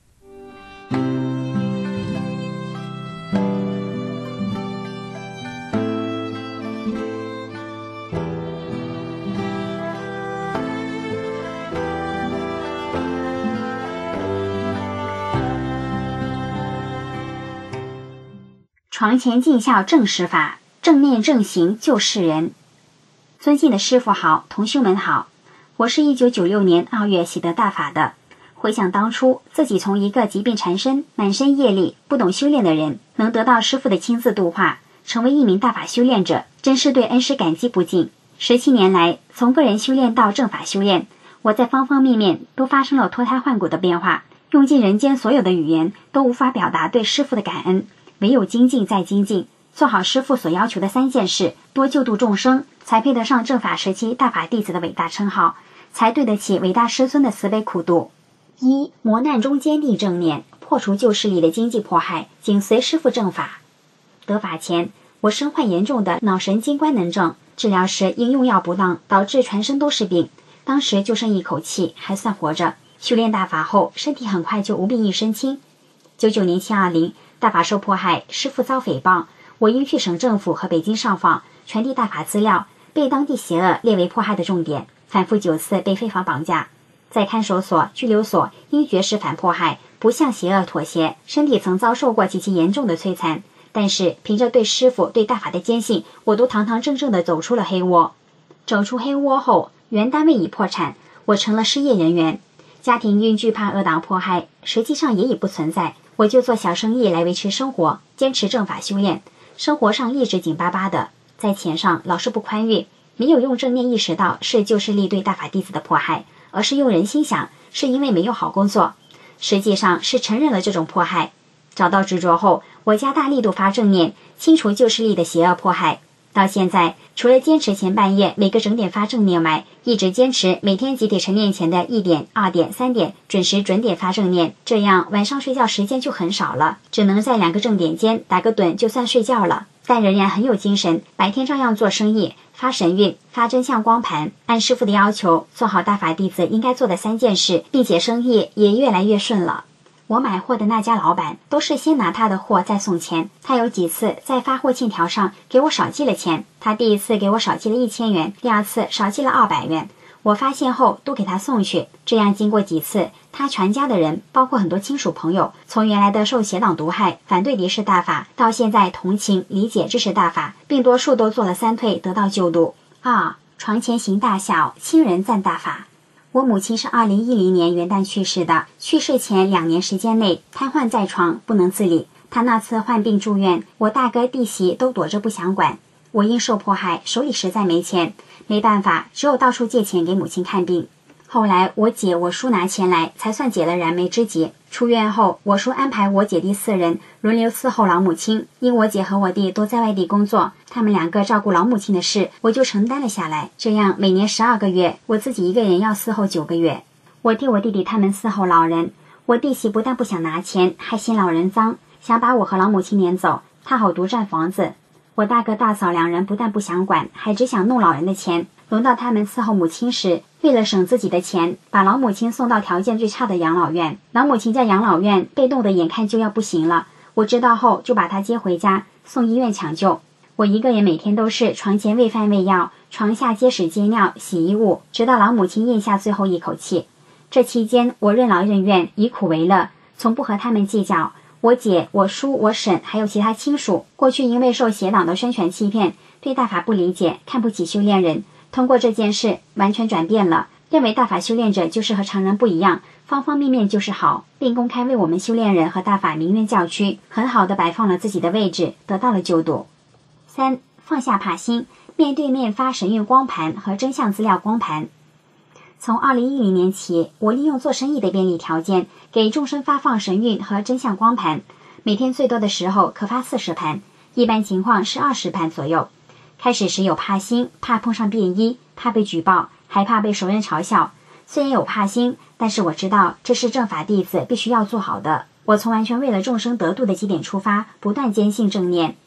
床前尽孝正师法，正念正行救世人。尊敬的师父好，同修们好，我是1996年2月喜得大法的。回想当初自己从一个疾病缠身、满身业力、不懂修炼的人，能得到师父的亲自度化，成为一名大法修炼者，真是对恩师感激不尽。17年来，从个人修炼到正法修炼，我在方方面面都发生了脱胎换骨的变化，用尽人间所有的语言都无法表达对师父的感恩。唯有精进再精进，做好师父所要求的3件事，多救度众生，才配得上正法时期大法弟子的伟大称号，才对得起伟大师尊的慈悲苦度。1. 磨难中坚定正念，破除旧势力的经济迫害，紧随师父正法。得法前，我身患严重的脑神经官能症，治疗时因用药不当，导致全身都是病，当时就剩一口气，还算活着。修炼大法后，身体很快就无病一身轻。99年720大法受迫害，师父遭诽谤，我因去省政府和北京上访，传递大法资料，被当地邪恶列为迫害的重点，反复9次被非法绑架，在看守所、拘留所因绝食反迫害，不向邪恶妥协，身体曾遭受过极其严重的摧残，但是凭着对师父、对大法的坚信，我都堂堂正正地走出了黑窝。走出黑窝后，原单位已破产，我成了失业人员，家庭因惧怕恶党迫害，实际上也已不存在。我就做小生意来维持生活，坚持正法修炼，生活上一直紧巴巴的，在钱上老是不宽裕，没有用正念意识到是旧势力对大法弟子的迫害，而是用人心想是因为没有好工作，实际上是承认了这种迫害。找到执着后，我加大力度发正念，清除旧势力的邪恶迫害。到现在，除了坚持前半夜每个整点发正念外，一直坚持每天集体晨练前的1点、2点、3点准时准点发正念，这样晚上睡觉时间就很少了，只能在2个正点间打个盹就算睡觉了，但仍然很有精神，白天照样做生意，发神韵，发真相光盘，按师父的要求做好大法弟子应该做的3件事，并且生意也越来越顺了。我买货的那家老板都是先拿他的货再送钱，他有几次在发货欠条上给我少记了钱，他第一次给我少记了1000元，第二次少记了200元，我发现后都给他送去，这样经过几次，他全家的人包括很多亲属朋友，从原来的受邪党毒害反对敌视大法，到现在同情理解支持大法，并多数都做了3退得到救度。2. 床前行大孝，亲人赞大法。我母亲是2010年元旦去世的，去世前2年时间内瘫痪在床，不能自理。她那次患病住院，我大哥弟媳都躲着不想管。我因受迫害，手里实在没钱，没办法，只有到处借钱给母亲看病。后来我姐我叔拿钱来，才算解了燃眉之急。出院后，我叔安排我姐弟4人轮流伺候老母亲，因我姐和我弟都在外地工作，他们2个照顾老母亲的事，我就承担了下来。这样每年12个月，我自己一个人要伺候9个月。我替我弟弟他们伺候老人，我弟媳不但不想拿钱，还嫌老人脏，想把我和老母亲撵走，他好独占房子。我大哥大嫂2人不但不想管，还只想弄老人的钱。轮到他们伺候母亲时，为了省自己的钱，把老母亲送到条件最差的养老院。老母亲在养老院被冻得眼看就要不行了，我知道后就把她接回家，送医院抢救。我一个人每天都是床前喂饭喂药，床下接屎接尿洗衣物，直到老母亲咽下最后一口气。这期间我任劳任怨，以苦为乐，从不和他们计较。我姐、我叔、我婶还有其他亲属，过去因为受邪党的宣传欺骗，对大法不理解，看不起修炼人，通过这件事完全转变了，认为大法修炼者就是和常人不一样，方方面面就是好，并公开为我们修炼人和大法鸣冤叫屈，很好的摆放了自己的位置，得到了救度。3. 放下怕心，面对面发神韵光盘和真相资料光盘。从2010年起，我利用做生意的便利条件，给众生发放神韵和真相光盘，每天最多的时候可发40盘，一般情况是20盘左右。开始时有怕心，怕碰上便衣，怕被举报，还怕被熟人嘲笑。虽然有怕心，但是我知道这是正法弟子必须要做好的。我从完全为了众生得度的基点出发，不断坚信正念。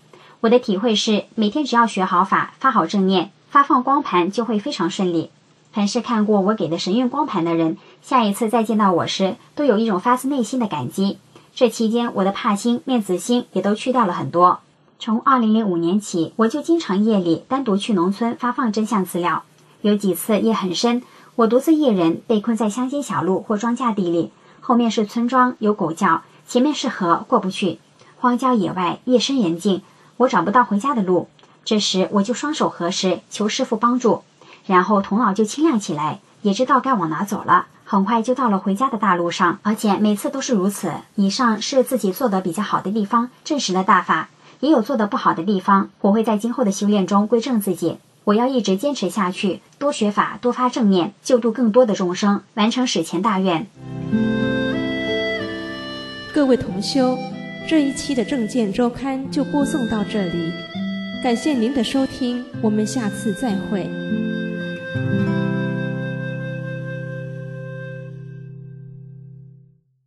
我的体会是，每天只要学好法，发好正念，发放光盘就会非常顺利。凡是看过我给的神韵光盘的人，下一次再见到我时，都有一种发自内心的感激。这期间，我的怕心、面子心也都去掉了很多。从2005年起，我就经常夜里单独去农村发放真相资料。有几次夜很深，我独自一人被困在乡间小路或庄稼地里，后面是村庄，有狗叫，前面是河，过不去。荒郊野外，夜深人静，我找不到回家的路。这时我就双手合十，求师父帮助，然后头脑就清亮起来，也知道该往哪走了。很快就到了回家的大路上，而且每次都是如此。以上是自己做得比较好的地方，证实了大法，也有做得不好的地方，我会在今后的修炼中归正自己。我要一直坚持下去，多学法，多发正念，救度更多的众生，完成史前大愿。 各位同修，这一期的正见周刊就播送到这里，感谢您的收听，我们下次再会。